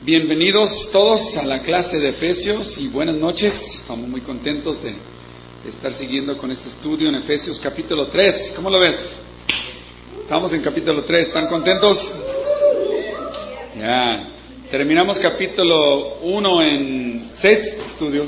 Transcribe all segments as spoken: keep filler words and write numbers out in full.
Bienvenidos todos a la clase de Efesios y buenas noches. Estamos muy contentos de, de estar siguiendo con este estudio en Efesios capítulo tres. ¿Cómo lo ves? Estamos en capítulo tres. ¿Están contentos? Ya. Terminamos capítulo uno en seis estudios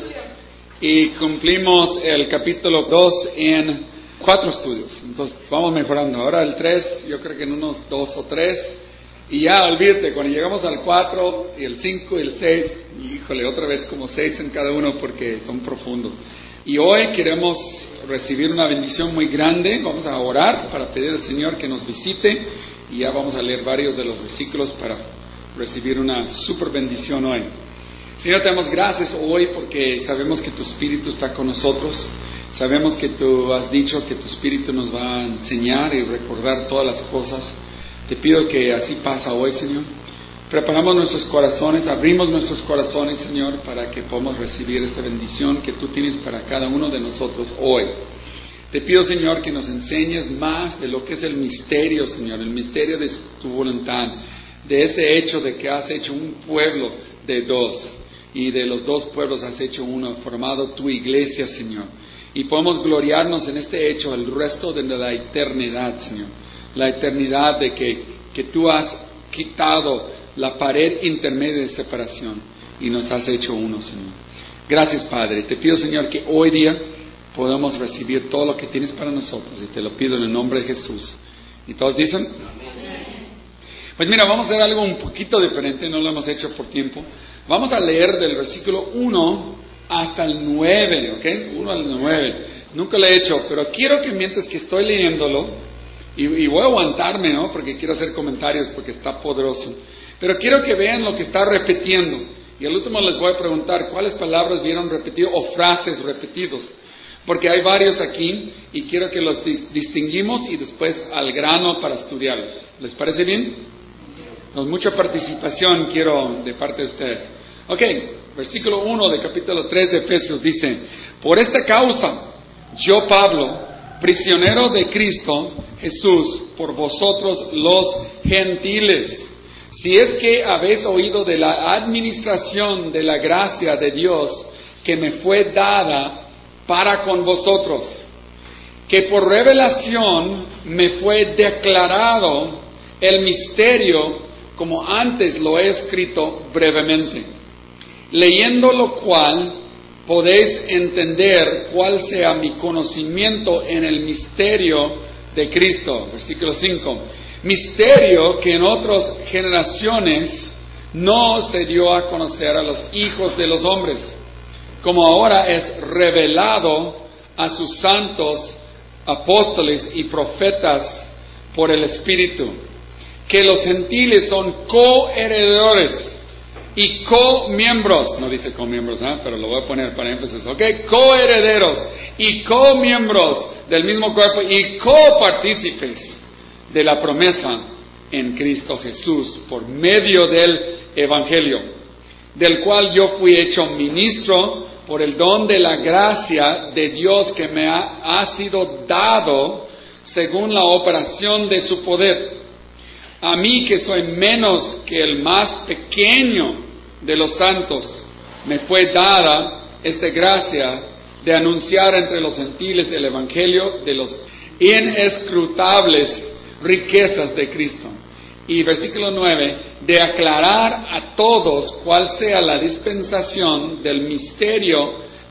y cumplimos el capítulo dos en cuatro estudios. Entonces vamos mejorando. Ahora el tres, yo creo que en unos dos o tres. Y ya, olvídate, cuando llegamos al cuatro, y el cinco y el seis, híjole, otra vez como seis en cada uno porque son profundos. Y hoy queremos recibir una bendición muy grande. Vamos a orar para pedir al Señor que nos visite y ya vamos a leer varios de los versículos para recibir una super bendición hoy. Señor, te damos gracias hoy porque sabemos que tu Espíritu está con nosotros. Sabemos que tú has dicho que tu Espíritu nos va a enseñar y recordar todas las cosas. Te pido que así pasa hoy, Señor. Preparamos nuestros corazones, abrimos nuestros corazones, Señor, para que podamos recibir esta bendición que tú tienes para cada uno de nosotros hoy. Te pido, Señor, que nos enseñes más de lo que es el misterio, Señor, el misterio de tu voluntad, de ese hecho de que has hecho un pueblo de dos, y de los dos pueblos has hecho uno, formado tu iglesia, Señor. Y podemos gloriarnos en este hecho el resto de la eternidad, Señor. La eternidad de que, que tú has quitado la pared intermedia de separación y nos has hecho uno, Señor. Gracias, Padre. Te pido, Señor, que hoy día podamos recibir todo lo que tienes para nosotros y te lo pido en el nombre de Jesús. ¿Y todos dicen? Amén. Pues mira, vamos a hacer algo un poquito diferente, no lo hemos hecho por tiempo. Vamos a leer del versículo uno hasta el nueve, ¿ok? uno al nueve. Nunca lo he hecho, pero quiero que mientras que estoy leyéndolo, Y, y voy a aguantarme, ¿no? Porque quiero hacer comentarios, porque está poderoso. Pero quiero que vean lo que está repitiendo. Y al último les voy a preguntar cuáles palabras vieron repetido o frases repetidos. Porque hay varios aquí y quiero que los di- distinguimos y después al grano para estudiarlos. ¿Les parece bien? Con mucha participación quiero de parte de ustedes. Ok, versículo uno de capítulo tres de Efesios dice: por esta causa, yo Pablo, prisionero de Cristo Jesús, por vosotros los gentiles, si es que habéis oído de la administración de la gracia de Dios que me fue dada para con vosotros, que por revelación me fue declarado el misterio, como antes lo he escrito brevemente, leyendo lo cual podéis entender cuál sea mi conocimiento en el misterio de Cristo. Versículo cinco. Misterio que en otras generaciones no se dio a conocer a los hijos de los hombres, como ahora es revelado a sus santos apóstoles y profetas por el Espíritu, que los gentiles son coheredores y co-miembros, no dice co-miembros, ¿eh? Pero lo voy a poner para énfasis, ¿ok? Co-herederos y co-miembros del mismo cuerpo y copartícipes de la promesa en Cristo Jesús por medio del Evangelio, del cual yo fui hecho ministro por el don de la gracia de Dios que me ha, ha sido dado según la operación de su poder. A mí, que soy menos que el más pequeño de los santos, me fue dada esta gracia de anunciar entre los gentiles el evangelio de los inescrutables riquezas de Cristo. Y versículo nueve, de aclarar a todos cuál sea la dispensación del misterio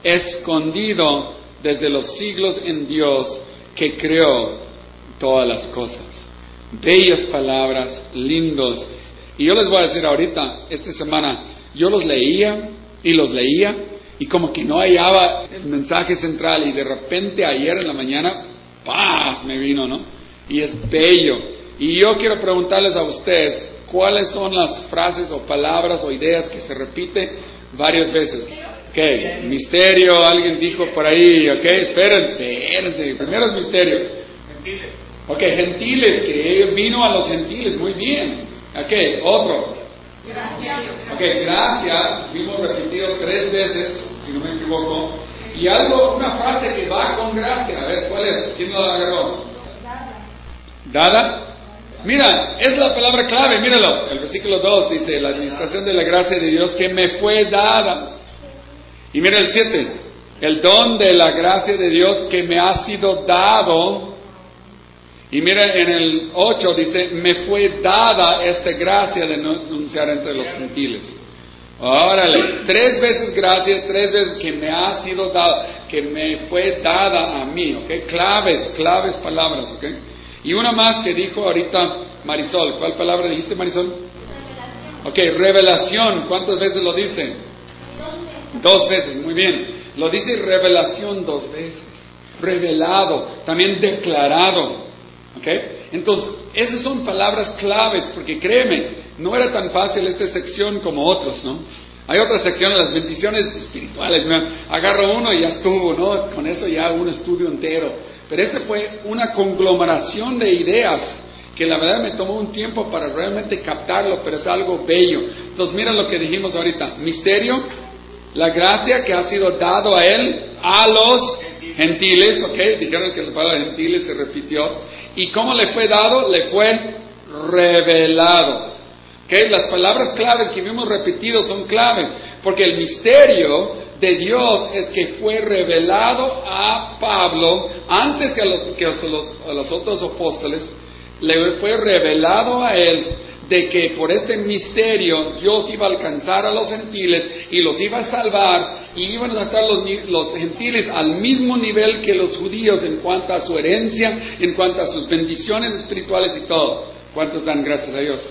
escondido desde los siglos en Dios que creó todas las cosas. Bellas palabras, lindos. Y yo les voy a decir ahorita, esta semana, yo los leía y los leía y como que no hallaba el mensaje central y de repente ayer en la mañana, ¡paz! Me vino, ¿no? Y es bello. Y yo quiero preguntarles a ustedes, ¿cuáles son las frases o palabras o ideas que se repiten varias veces? Ok, misterio, alguien dijo por ahí, ok, espérense, espérense, primero es misterio. Gentiles. Ok, gentiles, que vino a los gentiles, muy bien. Ok, otro. Gracias. Ok, gracias, vimos repetido tres veces, si no me equivoco. Y algo, una frase que va con gracia, a ver, ¿cuál es? ¿Quién lo agarró? Dada. ¿Dada? Mira, es la palabra clave, míralo. El versículo dos dice, la administración de la gracia de Dios que me fue dada. Y mira el siete, el don de la gracia de Dios que me ha sido dado. Y mira en el ocho dice, me fue dada esta gracia de no anunciar entre los gentiles. Órale, tres veces gracia, tres veces que me ha sido dada, que me fue dada a mí, ¿ok? Claves, claves palabras, ¿ok? Y una más que dijo ahorita Marisol. ¿Cuál palabra dijiste, Marisol? Revelación. Ok, revelación. ¿Cuántas veces lo dice? Dos veces, muy bien. Lo dice revelación dos veces. Revelado, también declarado. ¿Ok? Entonces, esas son palabras claves, porque créeme, no era tan fácil esta sección como otras, ¿no? Hay otras secciones, las bendiciones espirituales, ¿no? Agarro uno y ya estuvo, ¿no? Con eso ya un estudio entero. Pero esta fue una conglomeración de ideas que la verdad me tomó un tiempo para realmente captarlo, pero es algo bello. Entonces, mira lo que dijimos ahorita. Misterio, la gracia que ha sido dado a él, a los gentiles, ¿ok? Dijeron que la palabra gentiles se repitió. ¿Y cómo le fue dado? Le fue revelado. ¿Ok? Las palabras claves que vimos repetidos son claves, porque el misterio de Dios es que fue revelado a Pablo antes que a los, que a los, a los otros apóstoles. Le fue revelado a él de que por este misterio Dios iba a alcanzar a los gentiles y los iba a salvar, y iban a estar los, los gentiles al mismo nivel que los judíos en cuanto a su herencia, en cuanto a sus bendiciones espirituales y todo. ¿Cuántos dan gracias a Dios?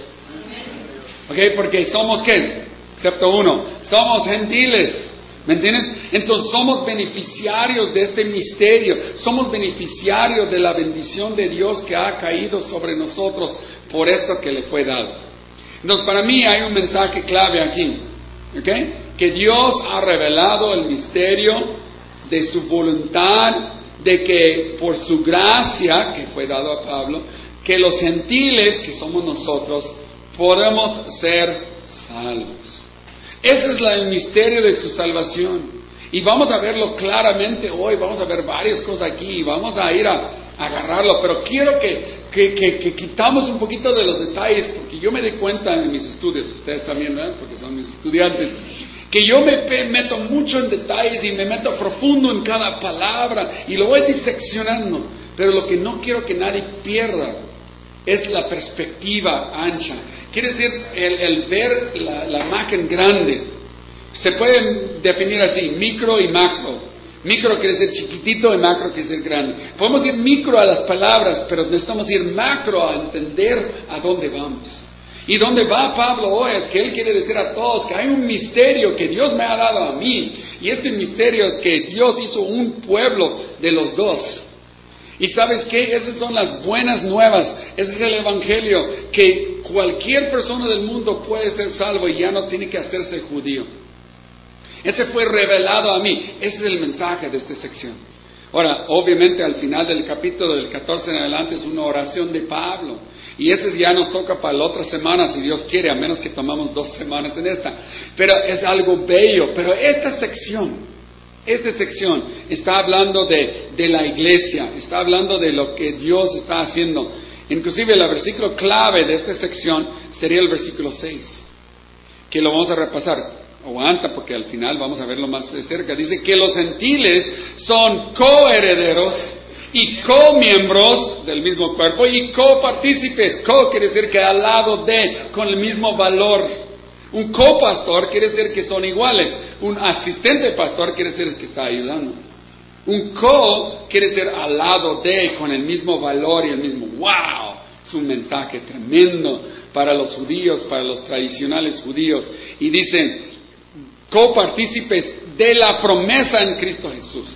¿Ok? Porque somos ¿qué? Excepto uno, somos gentiles. ¿Me entiendes? Entonces somos beneficiarios de este misterio, somos beneficiarios de la bendición de Dios que ha caído sobre nosotros por esto que le fue dado. Entonces para mí hay un mensaje clave aquí, ¿ok? Que Dios ha revelado el misterio de su voluntad, de que por su gracia que fue dado a Pablo, que los gentiles, que somos nosotros, podemos ser salvos. Ese es la, el misterio de su salvación. Y vamos a verlo claramente hoy. Vamos a ver varias cosas aquí y vamos a ir a, a agarrarlo. Pero quiero que, que, que, que quitamos un poquito de los detalles, porque yo me di cuenta en mis estudios, ustedes también, ¿verdad? Porque son mis estudiantes, que yo me meto mucho en detalles y me meto profundo en cada palabra y lo voy diseccionando. Pero lo que no quiero que nadie pierda es la perspectiva ancha. Quiere decir, el, el ver la, la imagen grande. Se pueden definir así, micro y macro. Micro quiere decir chiquitito y macro quiere decir grande. Podemos ir micro a las palabras, pero necesitamos ir macro a entender a dónde vamos. Y dónde va Pablo hoy es que él quiere decir a todos que hay un misterio que Dios me ha dado a mí. Y este misterio es que Dios hizo un pueblo de los dos. Y ¿sabes qué? Esas son las buenas nuevas. Ese es el evangelio, que cualquier persona del mundo puede ser salvo y ya no tiene que hacerse judío. Ese fue revelado a mí. Ese es el mensaje de esta sección. Ahora, obviamente al final del capítulo del catorce en adelante es una oración de Pablo. Y ese ya nos toca para la otra semana, si Dios quiere, a menos que tomamos dos semanas en esta. Pero es algo bello. Pero esta sección... Esta sección está hablando de, de la iglesia, está hablando de lo que Dios está haciendo. Inclusive el versículo clave de esta sección sería el versículo seis, que lo vamos a repasar. Aguanta, porque al final vamos a verlo más de cerca. Dice que los gentiles son coherederos y comiembros del mismo cuerpo y copartícipes. Co quiere decir que al lado de, con el mismo valor. Un copastor quiere decir que son iguales. Un asistente pastor quiere decir que está ayudando. Un co quiere decir al lado de, con el mismo valor y el mismo. ¡Wow! Es un mensaje tremendo para los judíos, para los tradicionales judíos. Y dicen, copartícipes de la promesa en Cristo Jesús.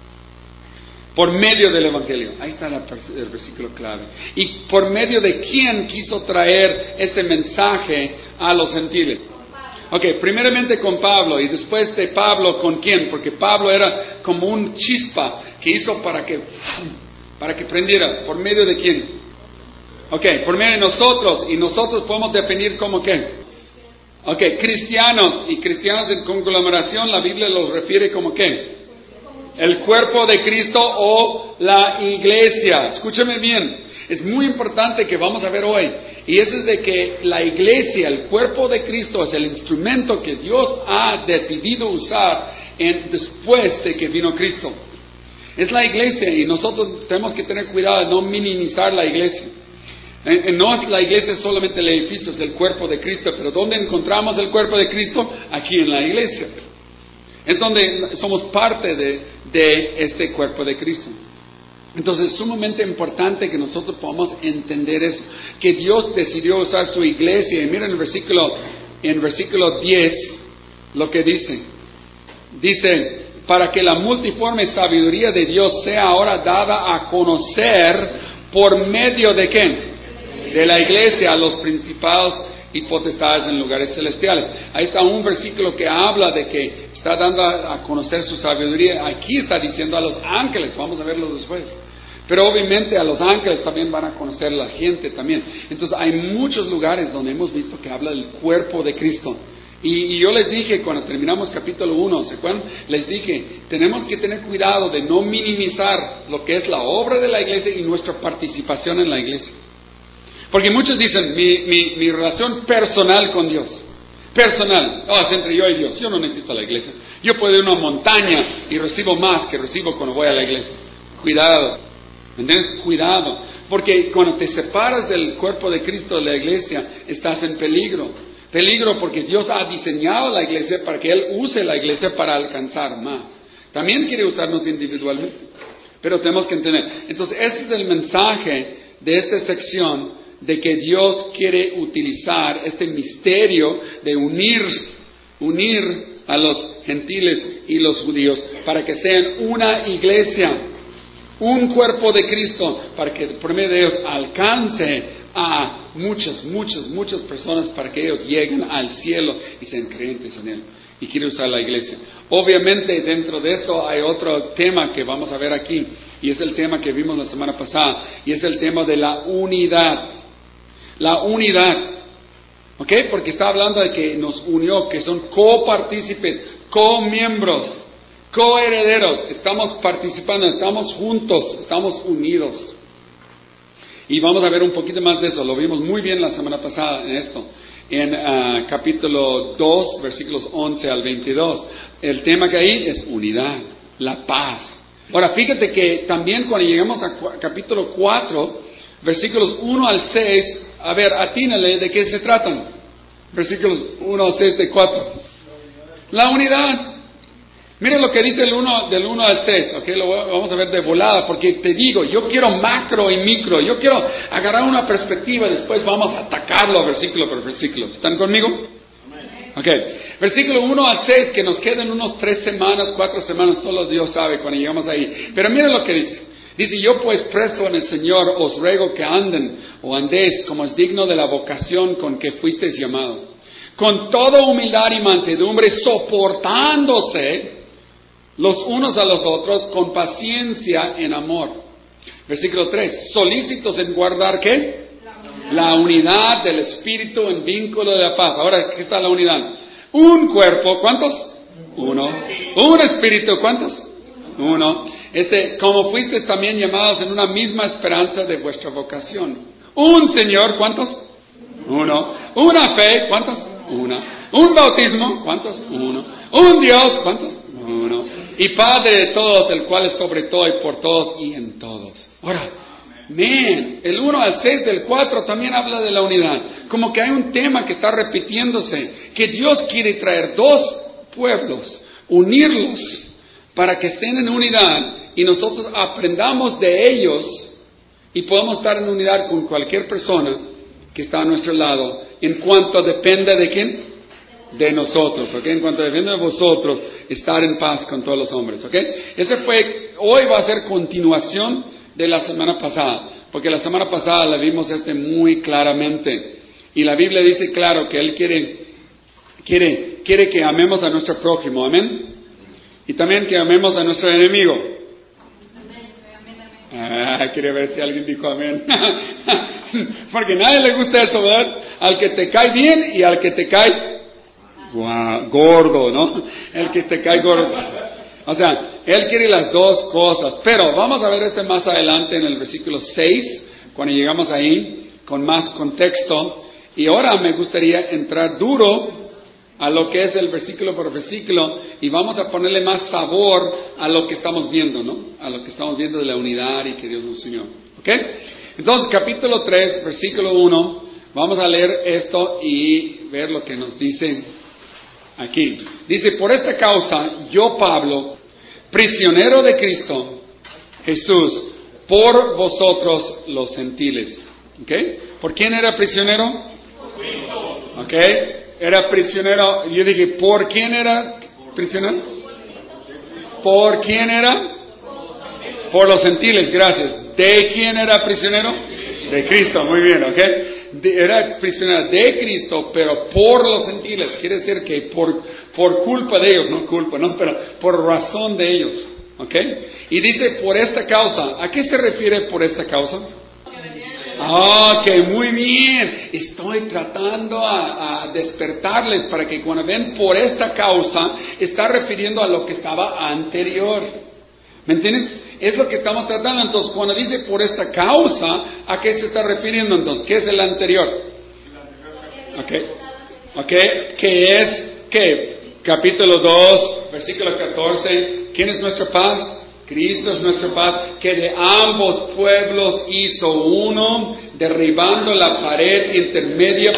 Por medio del Evangelio. Ahí está la, el versículo clave. ¿Y por medio de quién quiso traer este mensaje a los gentiles? Ok, primeramente con Pablo y después de Pablo con quién, porque Pablo era como un chispa que hizo para que, para que prendiera. ¿Por medio de quién? Ok, por medio de nosotros, y nosotros podemos definir como qué. Ok, cristianos, y cristianos en conglomeración, la Biblia los refiere como qué. El cuerpo de Cristo o la iglesia. Escúchame bien, es muy importante que vamos a ver hoy. Y eso es de que la iglesia, el cuerpo de Cristo, es el instrumento que Dios ha decidido usar en, después de que vino Cristo. Es la iglesia y nosotros tenemos que tener cuidado de no minimizar la iglesia. No es la iglesia solamente el edificio, es el cuerpo de Cristo. Pero ¿dónde encontramos el cuerpo de Cristo? Aquí en la iglesia. Es donde somos parte de, de este cuerpo de Cristo. Entonces es sumamente importante que nosotros podamos entender eso, que Dios decidió usar su iglesia. Y miren el versículo, en versículo diez, lo que dice. Dice, para que la multiforme sabiduría de Dios sea ahora dada a conocer por medio de ¿qué? De la iglesia a los principados y potestades en lugares celestiales. Ahí está un versículo que habla de que está dando a conocer su sabiduría. Aquí está diciendo a los ángeles, vamos a verlo después. Pero obviamente a los ángeles también van a conocer la gente también. Entonces hay muchos lugares donde hemos visto que habla del cuerpo de Cristo. Y, y yo les dije cuando terminamos capítulo uno, ¿se acuerdan? Les dije, tenemos que tener cuidado de no minimizar lo que es la obra de la iglesia y nuestra participación en la iglesia. Porque muchos dicen, mi, mi, mi relación personal con Dios, personal, oh, es entre yo y Dios, yo no necesito la iglesia. Yo puedo ir a una montaña y recibo más que recibo cuando voy a la iglesia. Cuidado, ¿me entiendes? Cuidado, porque cuando te separas del cuerpo de Cristo de la iglesia, estás en peligro. Peligro porque Dios ha diseñado la iglesia para que Él use la iglesia para alcanzar más. También quiere usarnos individualmente, pero tenemos que entender. Entonces, ese es el mensaje de esta sección, de que Dios quiere utilizar este misterio de unir, unir a los gentiles y los judíos para que sean una iglesia, un cuerpo de Cristo, para que por medio de ellos alcance a muchas, muchas, muchas personas para que ellos lleguen al cielo y sean creyentes en Él. Y quiere usar la iglesia. Obviamente dentro de esto hay otro tema que vamos a ver aquí, y es el tema que vimos la semana pasada, y es el tema de la unidad. La unidad, ¿ok? Porque está hablando de que nos unió, que son copartícipes, comiembros, coherederos. Estamos participando, estamos juntos, estamos unidos. Y vamos a ver un poquito más de eso. Lo vimos muy bien la semana pasada en esto. En uh, capítulo dos, versículos once al veintidós. El tema que hay es unidad, la paz. Ahora, fíjate que también cuando llegamos a cu- capítulo cuatro, versículos uno al seis, a ver, atínale, ¿de qué se tratan? Versículos uno al seis de cuatro. La unidad. Miren lo que dice el uno, del uno al seis, ¿ok? Lo vamos a ver de volada, porque te digo, yo quiero macro y micro, yo quiero agarrar una perspectiva, después vamos a atacarlo versículo por versículo. ¿Están conmigo? Ok, versículo uno al seis, que nos quedan unos tres semanas, cuatro semanas, solo Dios sabe cuando llegamos ahí. Pero miren lo que dice. Dice, yo pues preso en el Señor, os ruego que anden o andéis como es digno de la vocación con que fuisteis llamados, con toda humildad y mansedumbre, soportándose los unos a los otros con paciencia en amor. Versículo tres, solícitos en guardar ¿qué? La unidad del Espíritu en vínculo de la paz. Ahora, ¿qué está la unidad? Un cuerpo, ¿cuántos? Uno. Un espíritu, ¿cuántos? Uno. Este, como fuisteis también llamados en una misma esperanza de vuestra vocación. Un Señor, ¿cuántos? Uno. Una fe, ¿cuántos? Una. Un bautismo, ¿cuántos? Uno. Un Dios, ¿cuántos? Uno. Y Padre de todos, el cual es sobre todo y por todos y en todos. Ahora, man, el uno al seis del cuatro también habla de la unidad. Como que hay un tema que está repitiéndose, que Dios quiere traer dos pueblos, unirlos para que estén en unidad y nosotros aprendamos de ellos y podamos estar en unidad con cualquier persona que está a nuestro lado, en cuanto depende de quién, de nosotros, ¿ok? En cuanto depende de vosotros, estar en paz con todos los hombres, ¿ok? Ese fue, hoy va a ser continuación de la semana pasada, porque la semana pasada la vimos este muy claramente, y la Biblia dice claro que Él quiere, quiere, quiere que amemos a nuestro prójimo, amén, y también que amemos a nuestro enemigo. Ah, quería ver si alguien dijo amén. Porque a nadie le gusta eso, ¿verdad? Al que te cae bien y al que te cae wow, gordo, ¿no? El que te cae gordo. O sea, Él quiere las dos cosas. Pero vamos a ver este más adelante en el versículo seis, cuando llegamos ahí, con más contexto. Y ahora me gustaría entrar duro a lo que es el versículo por versículo y vamos a ponerle más sabor a lo que estamos viendo, ¿no? A lo que estamos viendo de la unidad y que Dios nos unió. ¿Ok? Entonces, capítulo tres, versículo uno, vamos a leer esto y ver lo que nos dice aquí. Dice, por esta causa, yo Pablo, prisionero de Cristo Jesús, por vosotros los gentiles. ¿Ok? ¿Por quién era prisionero? ¿Ok? Era prisionero, yo dije, ¿por quién era prisionero? ¿Por quién era? Por los gentiles, gracias. ¿De quién era prisionero? De Cristo, muy bien, ¿ok? De, era prisionero de Cristo, pero por los gentiles. Quiere decir que por, por culpa de ellos, no culpa, no, pero por razón de ellos, ¿ok? Y dice, por esta causa. ¿A qué se refiere por esta causa? Ah, que muy bien. Estoy tratando a, a despertarles para que cuando ven por esta causa, está refiriendo a lo que estaba anterior. ¿Me entiendes? Es lo que estamos tratando. Entonces, cuando dice por esta causa, ¿a qué se está refiriendo entonces? ¿Qué es el anterior? Ok. Ok. ¿Qué es? ¿Qué? Capítulo dos, versículo catorce. ¿Quién es nuestra paz? Cristo es nuestra paz, que de ambos pueblos hizo uno, derribando la pared intermedia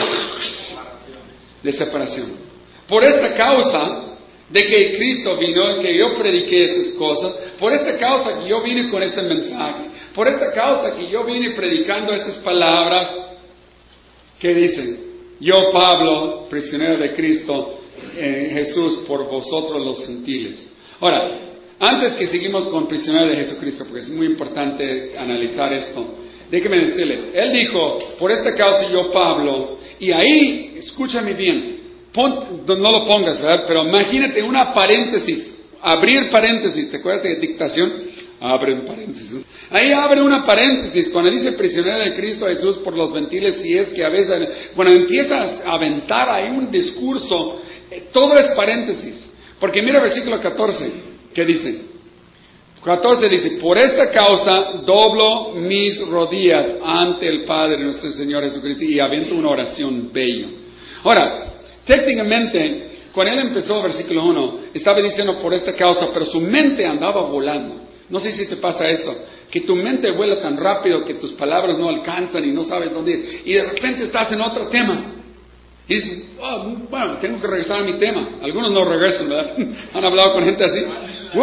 de separación. Por esta causa de que Cristo vino, que yo prediqué estas cosas, por esta causa que yo vine con este mensaje, por esta causa que yo vine predicando estas palabras, ¿qué dicen? Yo, Pablo, prisionero de Cristo, eh, Jesús, por vosotros los gentiles. Ahora, antes que seguimos con prisionero de Jesucristo, porque es muy importante analizar esto, déjenme decirles, Él dijo, por esta causa yo, Pablo, y ahí, escúchame bien, pon, no lo pongas, ¿verdad? Pero imagínate una paréntesis, abrir paréntesis, ¿te acuerdas de dictación? Abre un paréntesis. Ahí abre una paréntesis, cuando dice prisionero de Cristo Jesús por los gentiles, si es que a veces, bueno, empiezas a aventar ahí un discurso, eh, todo es paréntesis, porque mira versículo catorce. ¿Qué dice? catorce dice, por esta causa doblo mis rodillas ante el Padre nuestro Señor Jesucristo, y aviento una oración bella. Ahora, técnicamente, cuando él empezó, versículo uno, estaba diciendo por esta causa, pero su mente andaba volando. No sé si te pasa eso, que tu mente vuela tan rápido que tus palabras no alcanzan y no sabes dónde ir, y de repente estás en otro tema. Y dices, oh, bueno, tengo que regresar a mi tema. Algunos no regresan, ¿verdad? ¿Han hablado con gente así? ¡Uh! ¡Uh!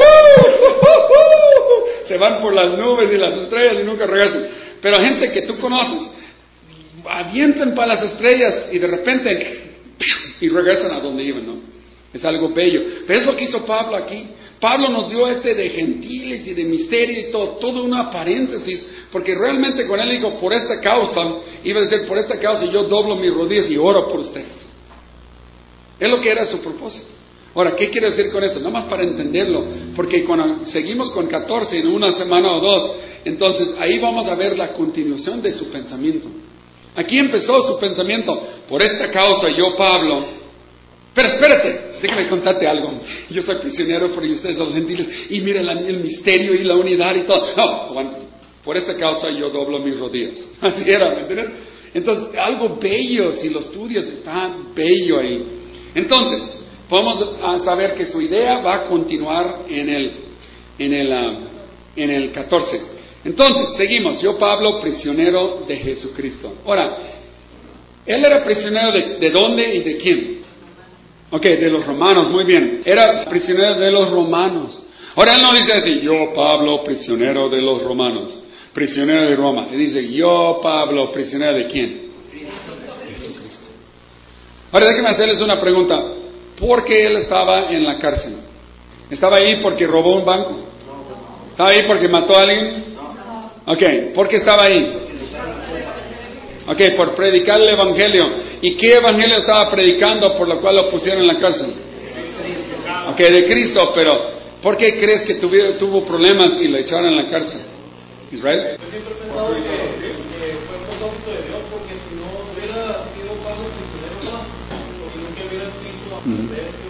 Se van por las nubes y las estrellas y nunca regresan. Pero gente que tú conoces, avientan para las estrellas y de repente, y regresan a donde iban, ¿no? Es algo bello. Pero es lo que hizo Pablo aquí. Pablo nos dio este de gentiles y de misterio y todo, todo una paréntesis, porque realmente cuando él dijo por esta causa, iba a decir por esta causa yo doblo mis rodillas y oro por ustedes. Es lo que era su propósito. Ahora, ¿qué quiere decir con esto? Nada más para entenderlo, porque cuando seguimos con catorce en una semana o dos, entonces ahí vamos a ver la continuación de su pensamiento. Aquí empezó su pensamiento, por esta causa yo, Pablo, pero espérate, déjame contarte algo. Yo soy prisionero por ustedes los gentiles, y mira el, el misterio y la unidad y todo. No, aguanta. Por esta causa yo doblo mis rodillas. Así era, ¿me entiendes? Entonces, algo bello, si lo estudias, está bello ahí. Entonces, podemos saber que su idea va a continuar en el, en el, uh, en el catorce. Entonces, seguimos. Yo, Pablo, prisionero de Jesucristo. Ahora, él era prisionero de, ¿de dónde y de quién? Ok, de los romanos, muy bien. Era prisionero de los romanos. Ahora él no dice así, yo, Pablo, prisionero de los romanos, prisionero de Roma. Él dice, yo, Pablo, prisionero de quién? Jesucristo. Ahora déjenme hacerles una pregunta. ¿Por qué él estaba en la cárcel? ¿Estaba ahí porque robó un banco? ¿Estaba ahí porque mató a alguien? Ok, ¿por qué estaba ahí? Ok, por predicar el evangelio. ¿Y qué evangelio estaba predicando por lo cual lo pusieron en la cárcel? Ok, de Cristo, pero ¿por qué crees que tuvo, tuvo problemas y lo echaron en la cárcel? ¿Israel? Yo siempre he pensado que, que fue un propósito de Dios, porque si no hubiera sido Pablo prisionero más, porque nunca hubiera escrito a Pedro, a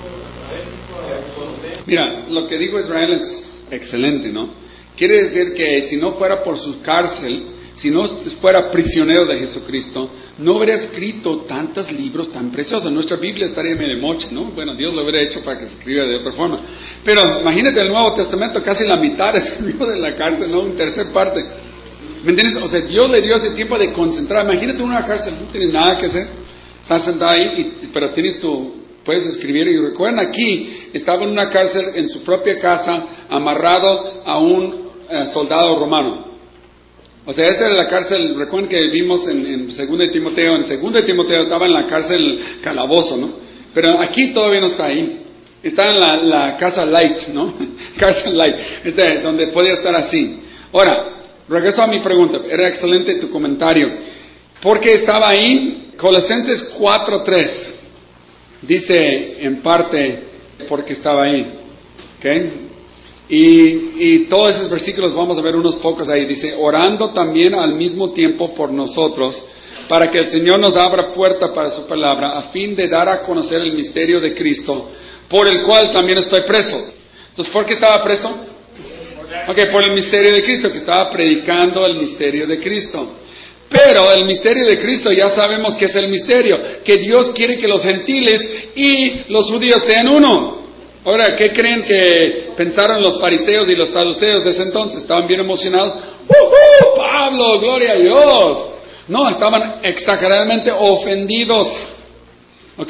Mira, lo que dijo Israel es excelente, ¿no? Quiere decir que si no fuera por su cárcel, si no fuera prisionero de Jesucristo, no hubiera escrito tantos libros tan preciosos. Nuestra Biblia estaría medio moche, ¿no? Bueno, Dios lo hubiera hecho para que se escriba de otra forma. Pero imagínate el Nuevo Testamento, casi la mitad escribió de la cárcel, ¿no? Una tercera parte. ¿Me entiendes? O sea, Dios le dio ese tiempo de concentrar. Imagínate una cárcel, no tienes nada que hacer. Estás sentado ahí, y, pero tienes tu, puedes escribir. Y recuerden, aquí estaba en una cárcel en su propia casa, amarrado a un eh, soldado romano. O sea, esa era la cárcel. Recuerden que vimos en, en Segunda de Timoteo. En Segunda de Timoteo estaba en la cárcel calabozo, ¿no? Pero aquí todavía no está ahí. Está en la, la casa light, ¿no? Cárcel light, este, donde podía estar así. Ahora, regreso a mi pregunta. Era excelente tu comentario. ¿Por qué estaba ahí? Colosenses cuatro tres dice en parte porque estaba ahí. ¿Ok? Y, y todos esos versículos vamos a ver unos pocos ahí. Dice, orando también al mismo tiempo por nosotros, para que el Señor nos abra puerta para su palabra, a fin de dar a conocer el misterio de Cristo, por el cual también estoy preso. Entonces, ¿por qué estaba preso? Ok, por el misterio de Cristo, que estaba predicando el misterio de Cristo. Pero el misterio de Cristo ya sabemos que es el misterio, que Dios quiere que los gentiles y los judíos sean uno. Ahora, ¿qué creen que pensaron los fariseos y los saduceos de ese entonces? ¿Estaban bien emocionados? ¡Uh-huh! ¡Pablo, gloria a Dios! No, estaban exageradamente ofendidos. ¿Ok?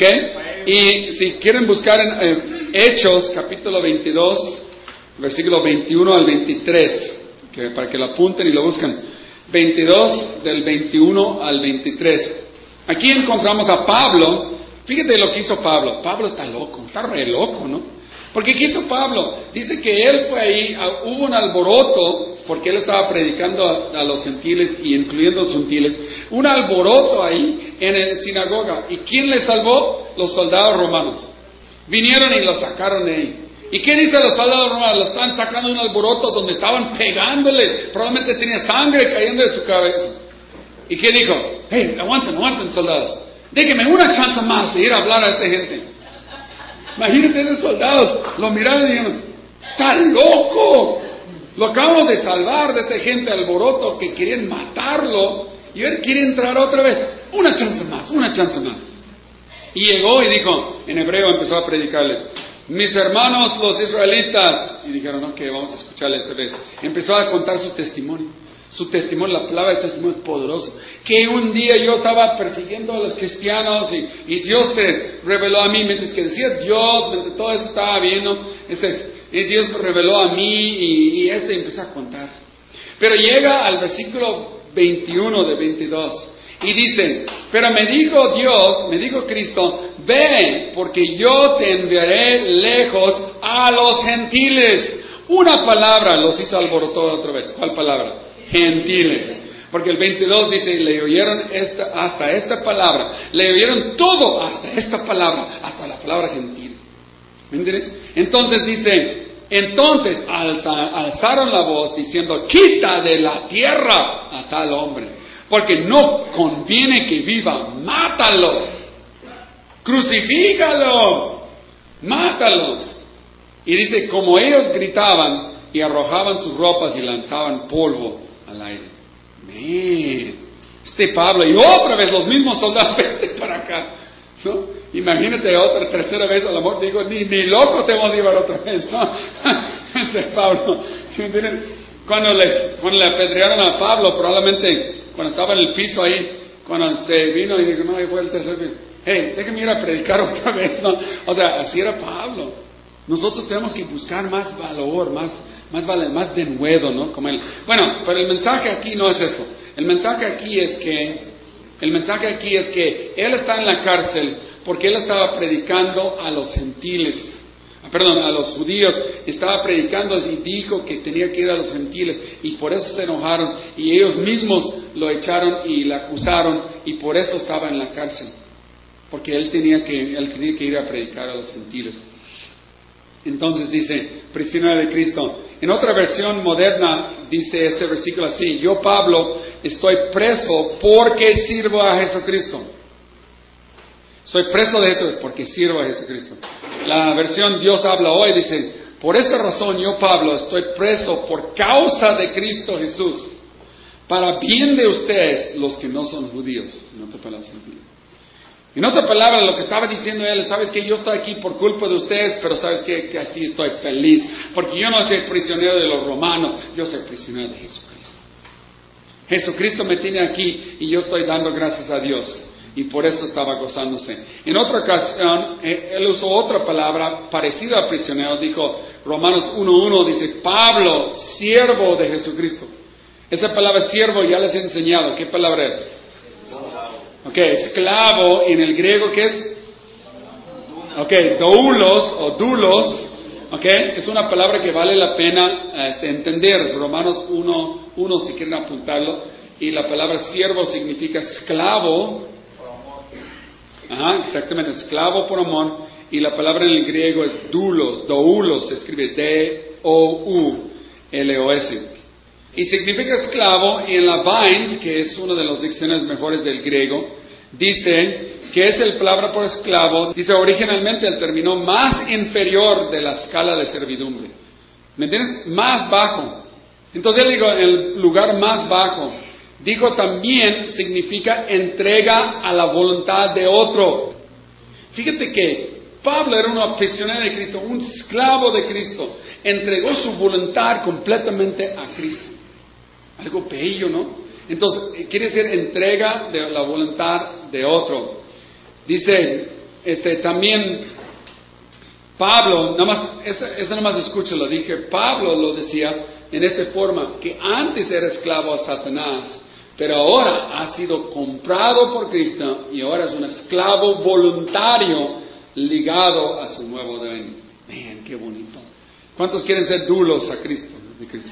Y si quieren buscar en eh, Hechos, capítulo veintidós, versículo veintiuno al veintitrés, que, para que lo apunten y lo busquen. veintidós, del veintiuno al veintitrés. Aquí encontramos a Pablo. Fíjate lo que hizo Pablo. Pablo está loco, está re loco, ¿no? Porque ¿qué hizo Pablo? Dice que él fue ahí, hubo un alboroto, porque él estaba predicando a, a los gentiles y incluyendo a los gentiles, un alboroto ahí en la sinagoga. ¿Y quién le salvó? Los soldados romanos. Vinieron y lo sacaron de ahí. ¿Y qué dicen los soldados romanos? Lo estaban sacando de un alboroto donde estaban pegándole, probablemente tenía sangre cayendo de su cabeza. ¿Y qué dijo? Hey, aguanten, aguanten, soldados. Déjenme una chance más de ir a hablar a esta gente. Imagínate esos soldados, lo miraron y dijeron, ¡está loco! Lo acabamos de salvar de esta gente alboroto que querían matarlo y él quiere entrar otra vez. Una chance más, una chance más. Y llegó y dijo, en hebreo empezó a predicarles, mis hermanos los israelitas. Y dijeron, ok, vamos a escucharle esta vez. Empezó a contar su testimonio. Su testimonio, la palabra de testimonio es poderosa. Que un día yo estaba persiguiendo a los cristianos y, y Dios se reveló a mí. Mientras que decía Dios, mientras todo eso estaba viendo, este, y Dios me reveló a mí y, y este empezó a contar. Pero llega al versículo veintiuno de veintidós y dice, pero me dijo Dios, me dijo Cristo, ve, porque yo te enviaré lejos a los gentiles. Una palabra los hizo alborotar otra vez. ¿Cuál palabra? Gentiles. Porque el veintidós dice, le oyeron esta, hasta esta palabra, le oyeron todo hasta esta palabra, hasta la palabra gentil. ¿Me entiendes? Entonces dice, entonces alza, alzaron la voz diciendo, quita de la tierra a tal hombre, porque no conviene que viva, mátalo, crucifícalo, mátalo. Y dice, como ellos gritaban y arrojaban sus ropas y lanzaban polvo al aire. Man, este Pablo, y otra vez los mismos soldados, vete para acá, ¿no? Imagínate otra, tercera vez, a lo mejor digo, ni, ni loco te vamos a llevar otra vez, ¿no? Este Pablo, ¿entiendes? Cuando le, cuando le apedrearon a Pablo, probablemente cuando estaba en el piso ahí, cuando se vino y dijo, no, ahí fue el tercer piso, hey, déjame ir a predicar otra vez, ¿no? O sea, así era Pablo. Nosotros tenemos que buscar más valor, más, más, vale, más denuedo, ¿no? Como él. Bueno, pero el mensaje aquí no es esto. El mensaje aquí es que, el mensaje aquí es que él está en la cárcel porque él estaba predicando a los gentiles, perdón, a los judíos. Estaba predicando y dijo que tenía que ir a los gentiles y por eso se enojaron y ellos mismos lo echaron y le acusaron y por eso estaba en la cárcel, porque él tenía que, él tenía que ir a predicar a los gentiles. Entonces dice, prisionero de Cristo. En otra versión moderna dice este versículo así, yo Pablo estoy preso porque sirvo a Jesucristo. Soy preso de eso porque sirvo a Jesucristo. La versión Dios habla hoy dice, por esta razón yo, Pablo, estoy preso por causa de Cristo Jesús, para bien de ustedes, los que no son judíos. En otra palabra, en otra palabra lo que estaba diciendo él, sabes que yo estoy aquí por culpa de ustedes, pero sabes que, que así estoy feliz, porque yo no soy prisionero de los romanos, yo soy prisionero de Jesucristo. Jesucristo me tiene aquí y yo estoy dando gracias a Dios. Y por eso estaba gozándose. En otra ocasión, él usó otra palabra parecida a prisionero. Dijo, Romanos uno uno, dice, Pablo, siervo de Jesucristo. Esa palabra siervo ya les he enseñado. ¿Qué palabra es? Ok, esclavo en el griego, ¿qué es? Ok, doulos o dulos. Ok, es una palabra que vale la pena este, entender. Es Romanos uno uno si quieren apuntarlo. Y la palabra siervo significa esclavo. Ajá, exactamente, esclavo por amor, y la palabra en el griego es doulos, doulos, se escribe D O U L O S, y significa esclavo. Y en la Vines, que es uno de los diccionarios mejores del griego, dice que es el palabra por esclavo, dice originalmente el término más inferior de la escala de servidumbre, ¿me entiendes? Más bajo. Entonces él dijo, el lugar más bajo. Dijo también significa entrega a la voluntad de otro. Fíjate que Pablo era un prisionero de Cristo, un esclavo de Cristo. Entregó su voluntad completamente a Cristo. Algo bello, ¿no? Entonces, quiere decir entrega de la voluntad de otro. Dice, este, también Pablo, nada más, esta, esta nada más escúchalo, dije, Pablo lo decía en esta forma, que antes era esclavo a Satanás, pero ahora ha sido comprado por Cristo y ahora es un esclavo voluntario ligado a su nuevo dueño. Man, qué bonito. ¿Cuántos quieren ser dulos a Cristo? De Cristo?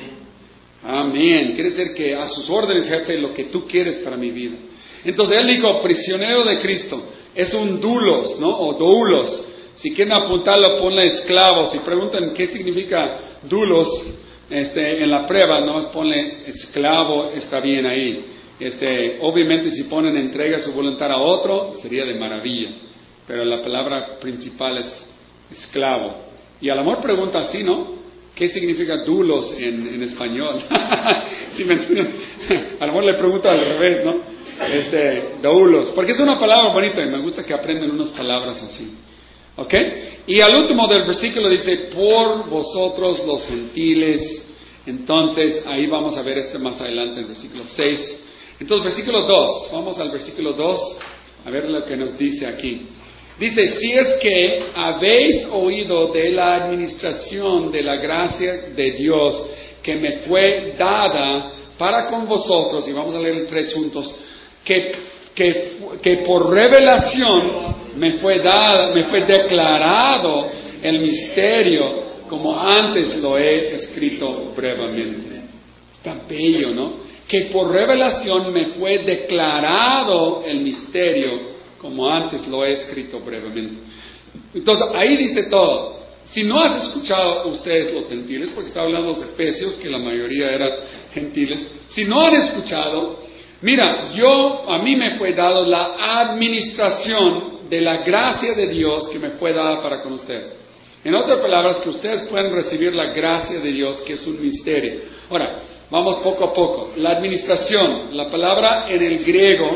Amén. Quiere decir que a sus órdenes, jefe, lo que tú quieres para mi vida. Entonces él dijo, prisionero de Cristo, es un dulos, ¿no? O doulos. Si quieren apuntarlo, ponle esclavos. Si preguntan qué significa dulos, Este, en la prueba, nomás ponle esclavo, está bien ahí. Este, obviamente si ponen entrega su voluntad a otro, sería de maravilla. Pero la palabra principal es esclavo. Y a lo mejor pregunta así, ¿no? ¿Qué significa dulos en, en español? Si me entienden, a lo mejor le pregunto al revés, ¿no? Este, doulos. Porque es una palabra bonita y me gusta que aprendan unas palabras así. ¿Ok? Y al último del versículo dice, por vosotros los gentiles. Entonces, ahí vamos a ver este más adelante, en el versículo seis. Entonces, versículo dos. Vamos al versículo dos, a ver lo que nos dice aquí. Dice, si es que habéis oído de la administración de la gracia de Dios que me fue dada para con vosotros, y vamos a leer el tres juntos, que, que, que por revelación me fue dada, me fue declarado el misterio, como antes lo he escrito brevemente. Está bello, ¿no? Que por revelación me fue declarado el misterio, como antes lo he escrito brevemente. Entonces, ahí dice todo. Si no has escuchado ustedes los gentiles, porque está hablando de los efesios, que la mayoría eran gentiles, si no han escuchado, mira, yo, a mí me fue dado la administración de la gracia de Dios que me fue dada para con ustedes. En otras palabras, que ustedes puedan recibir la gracia de Dios, que es un misterio. Ahora, vamos poco a poco. La administración, la palabra en el griego,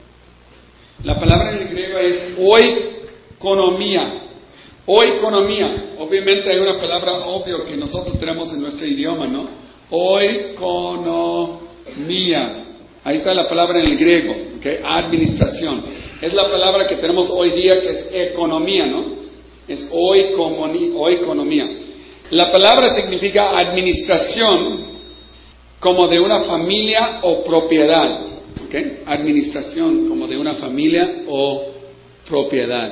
la palabra en el griego es oikonomía. Oikonomía. Obviamente hay una palabra obvia que nosotros tenemos en nuestro idioma, ¿no? Oikonomía. Ahí está la palabra en el griego, ¿okay? Administración. Es la palabra que tenemos hoy día, que es economía, ¿no? Es oikonomía. La palabra significa administración como de una familia o propiedad. ¿Okay? Administración como de una familia o propiedad.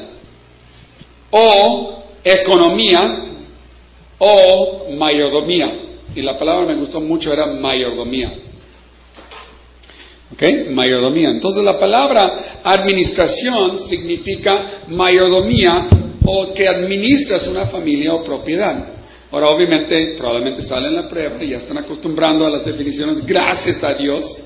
O economía o mayordomía. Y la palabra me gustó mucho, era mayordomía. ¿Ok? Mayordomía. Entonces la palabra administración significa mayordomía, o que administras una familia o propiedad. Ahora, obviamente, probablemente sale en la prueba y ya están acostumbrando a las definiciones, gracias a Dios.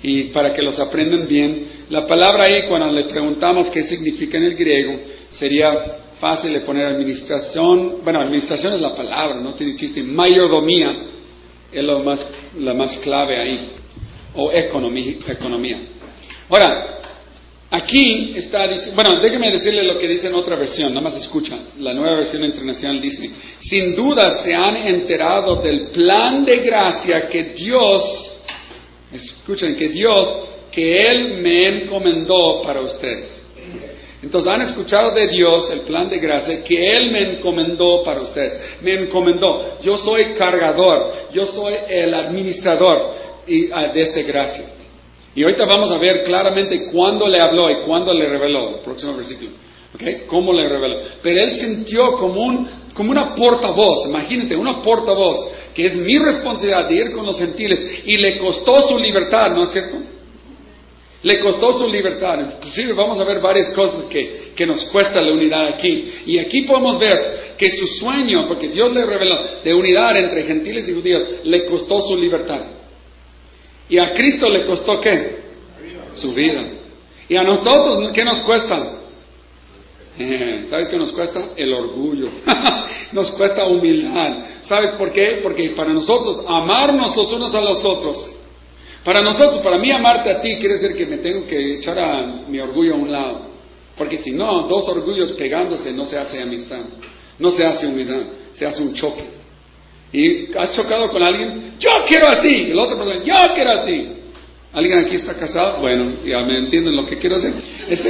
y para que los aprendan bien. La palabra ahí, cuando le preguntamos qué significa en el griego, sería fácil de poner administración. Bueno, administración es la palabra, no tiene chiste. Mayordomía es lo más, la más clave ahí. O economía. economía. Ahora, aquí está diciendo, bueno, déjeme decirle lo que dice en otra versión, nada más escucha. La Nueva Versión Internacional dice: sin duda se han enterado del plan de gracia que Dios, escuchen, que Dios, que Él me encomendó para ustedes. Entonces han escuchado de Dios el plan de gracia que Él me encomendó para ustedes. Me encomendó. Yo soy cargador, yo soy el administrador y, uh, de esta gracia. Y ahorita vamos a ver claramente cuándo le habló y cuándo le reveló. El próximo versículo. ¿Okay? Cómo le reveló. Pero Él sintió como, un, como una portavoz. Imagínate, una portavoz que es mi responsabilidad de ir con los gentiles. Y le costó su libertad, ¿no es cierto? Le costó su libertad. Inclusive vamos a ver varias cosas que, que nos cuesta la unidad aquí. Y aquí podemos ver que su sueño, porque Dios le reveló, de unidad entre gentiles y judíos, le costó su libertad. ¿Y a Cristo le costó qué? Su vida. ¿Y a nosotros qué nos cuesta? Eh, ¿Sabes qué nos cuesta? El orgullo. Nos cuesta humildad. ¿Sabes por qué? Porque para nosotros amarnos los unos a los otros, para nosotros, para mí amarte a ti quiere decir que me tengo que echar a mi orgullo a un lado. Porque si no, dos orgullos pegándose no se hace amistad, no se hace humildad, se hace un choque. ¿Y has chocado con alguien? Yo quiero así. Y la otra persona, yo quiero así. ¿Alguien aquí está casado? Bueno, ya me entienden lo que quiero hacer. Este,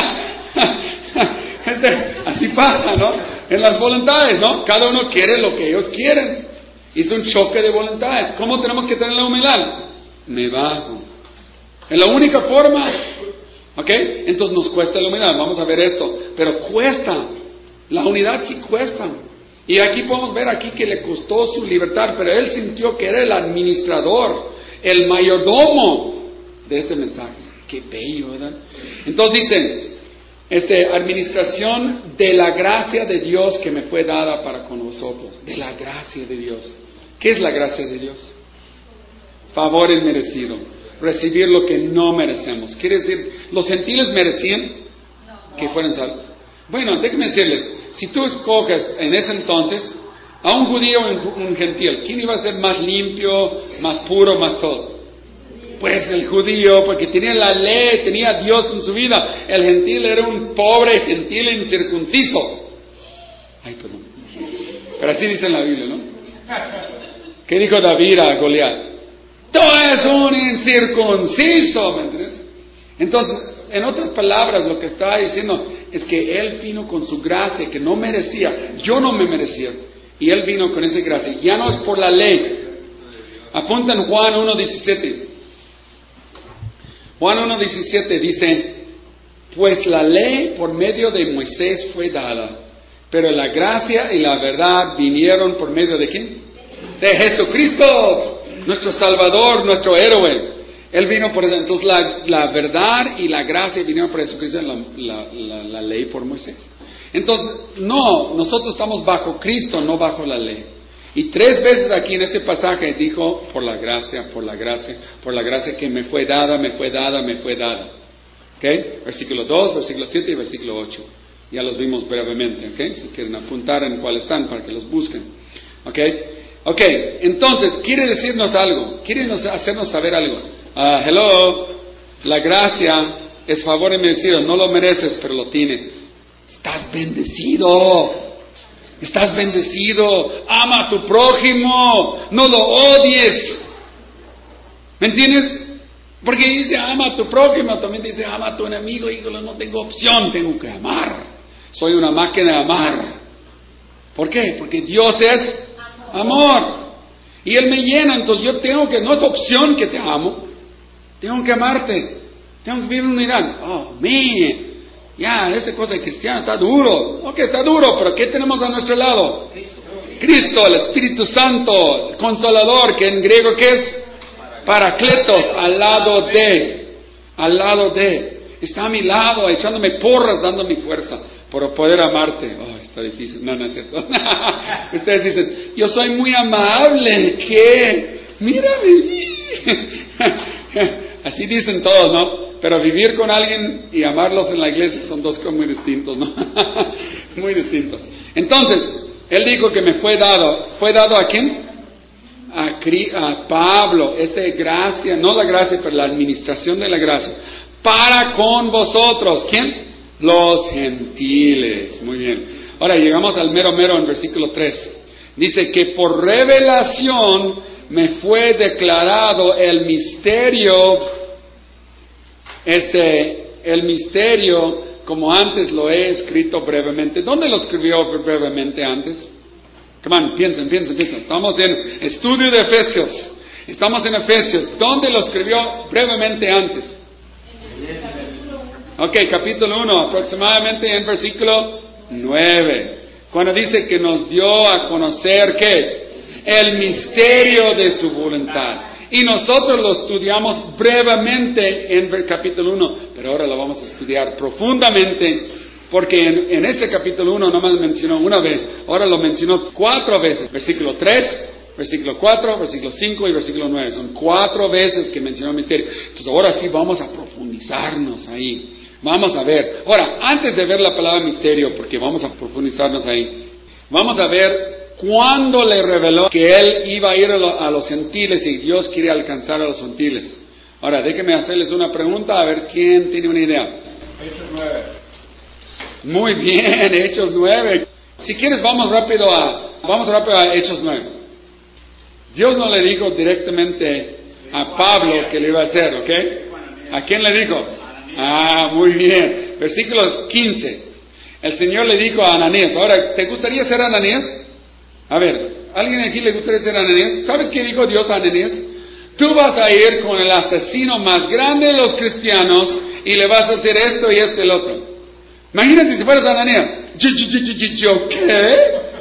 este, así pasa, ¿no? En las voluntades, ¿no? Cada uno quiere lo que ellos quieren. Es un choque de voluntades. ¿Cómo tenemos que tener la humildad? Me bajo. Es la única forma. ¿Ok? Entonces nos cuesta la humildad. Vamos a ver esto. Pero cuesta. La unidad sí cuesta. Y aquí podemos ver aquí que le costó su libertad, pero él sintió que era el administrador, el mayordomo de este mensaje. Qué bello, ¿verdad? Entonces dice, este, administración de la gracia de Dios que me fue dada para con vosotros. De la gracia de Dios. ¿Qué es la gracia de Dios? Favor inmerecido. Recibir lo que no merecemos. Quiere decir, ¿los gentiles merecían que fueran salvos? Bueno, déjenme decirles, si tú escoges en ese entonces a un judío o un gentil, ¿quién iba a ser más limpio, más puro, más todo? Pues el judío, porque tenía la ley, tenía a Dios en su vida. El gentil era un pobre gentil incircunciso. Ay, perdón. Pero así dice en la Biblia, ¿no? ¿Qué dijo David a Goliat? Tú eres un incircunciso, ¿me entiendes? Entonces, en otras palabras, lo que está diciendo es que Él vino con su gracia que no merecía. Yo no me merecía. Y Él vino con esa gracia. Ya no es por la ley. Apunta en Juan uno diecisiete. Juan uno diecisiete dice: pues la ley por medio de Moisés fue dada, pero la gracia y la verdad vinieron por medio de ¿quién? De Jesucristo, nuestro Salvador, nuestro héroe. Él vino por eso. Entonces la, la verdad y la gracia vinieron por Jesucristo, la, la, la, la ley por Moisés. Entonces, no, nosotros estamos bajo Cristo, no bajo la ley. Y tres veces aquí en este pasaje dijo, por la gracia, por la gracia, por la gracia que me fue dada, me fue dada, me fue dada. ¿Ok? Versículo dos, versículo siete y versículo ocho. Ya los vimos brevemente, ¿ok? Si quieren apuntar en cuál están para que los busquen. ¿Ok? Ok, entonces, quiere decirnos algo, quiere nos, hacernos saber algo. Uh, hello, la gracia es favor inmerecido, no lo mereces, pero lo tienes. Estás bendecido, estás bendecido. Ama a tu prójimo, no lo odies. ¿Me entiendes? Porque dice ama a tu prójimo, también dice ama a tu enemigo. Híjole, no tengo opción, tengo que amar. Soy una máquina de amar. ¿Por qué? Porque Dios es amor. Y Él me llena, entonces yo tengo que, no es opción que te amo. Tengo que amarte. Tengo que vivir en unidad. Oh, man. Ya, esta cosa de cristiano está duro. Ok, está duro, pero ¿qué tenemos a nuestro lado? Cristo, Cristo el Espíritu Santo, el Consolador, que en griego ¿qué es? Paracletos, al lado de. Al lado de. Está a mi lado, echándome porras, dándome fuerza por poder amarte. Oh, está difícil. No, no es cierto. Ustedes dicen, yo soy muy amable. ¿Qué? Mírame. así dicen todos, ¿no? Pero vivir con alguien y amarlos en la iglesia son dos cosas muy distintos, ¿no? Muy distintos. Entonces, él dijo que me fue dado. ¿Fue dado a quién? A, a Pablo. Esta gracia, no la gracia, pero la administración de la gracia. Para con vosotros. ¿Quién? Los gentiles. Muy bien. Ahora llegamos al mero mero en versículo tres. Dice que por revelación me fue declarado el misterio, este, el misterio, como antes lo he escrito brevemente. ¿Dónde lo escribió brevemente antes? Come on, piensen, piensen, piensen. Estamos en estudio de Efesios. Estamos en Efesios. ¿Dónde lo escribió brevemente antes? Ok, capítulo uno, aproximadamente en versículo nueve. Cuando dice que nos dio a conocer, ¿qué? El misterio de su voluntad. Y nosotros lo estudiamos brevemente en el capítulo uno, pero ahora lo vamos a estudiar profundamente, porque en, en ese capítulo uno nomás mencionó una vez, ahora lo mencionó cuatro veces. Versículo tres, versículo cuatro, versículo cinco y versículo nueve. Son cuatro veces que mencionó el misterio. Entonces ahora sí vamos a profundizarnos ahí. Vamos a ver. Ahora, antes de ver la palabra misterio, porque vamos a profundizarnos ahí, vamos a ver cuándo le reveló que él iba a ir a, lo, a los gentiles y Dios quiere alcanzar a los gentiles. Ahora, déjenme hacerles una pregunta, a ver quién tiene una idea. Hechos nueve. Muy bien, Hechos nueve. Si quieres, vamos rápido a, vamos rápido a Hechos nueve. Dios no le dijo directamente a Pablo que le iba a hacer, ¿ok? ¿A quién le dijo? Ah, muy bien. Versículos quince. El Señor le dijo a Ananías. Ahora, ¿te gustaría ser Ananías? A ver, ¿alguien aquí le gustaría ser Ananías? ¿Sabes qué dijo Dios a Ananías? Tú vas a ir con el asesino más grande de los cristianos y le vas a hacer esto y esto y el otro. Imagínate si fueras Ananías. ¿Yo, yo, yo, yo, yo qué?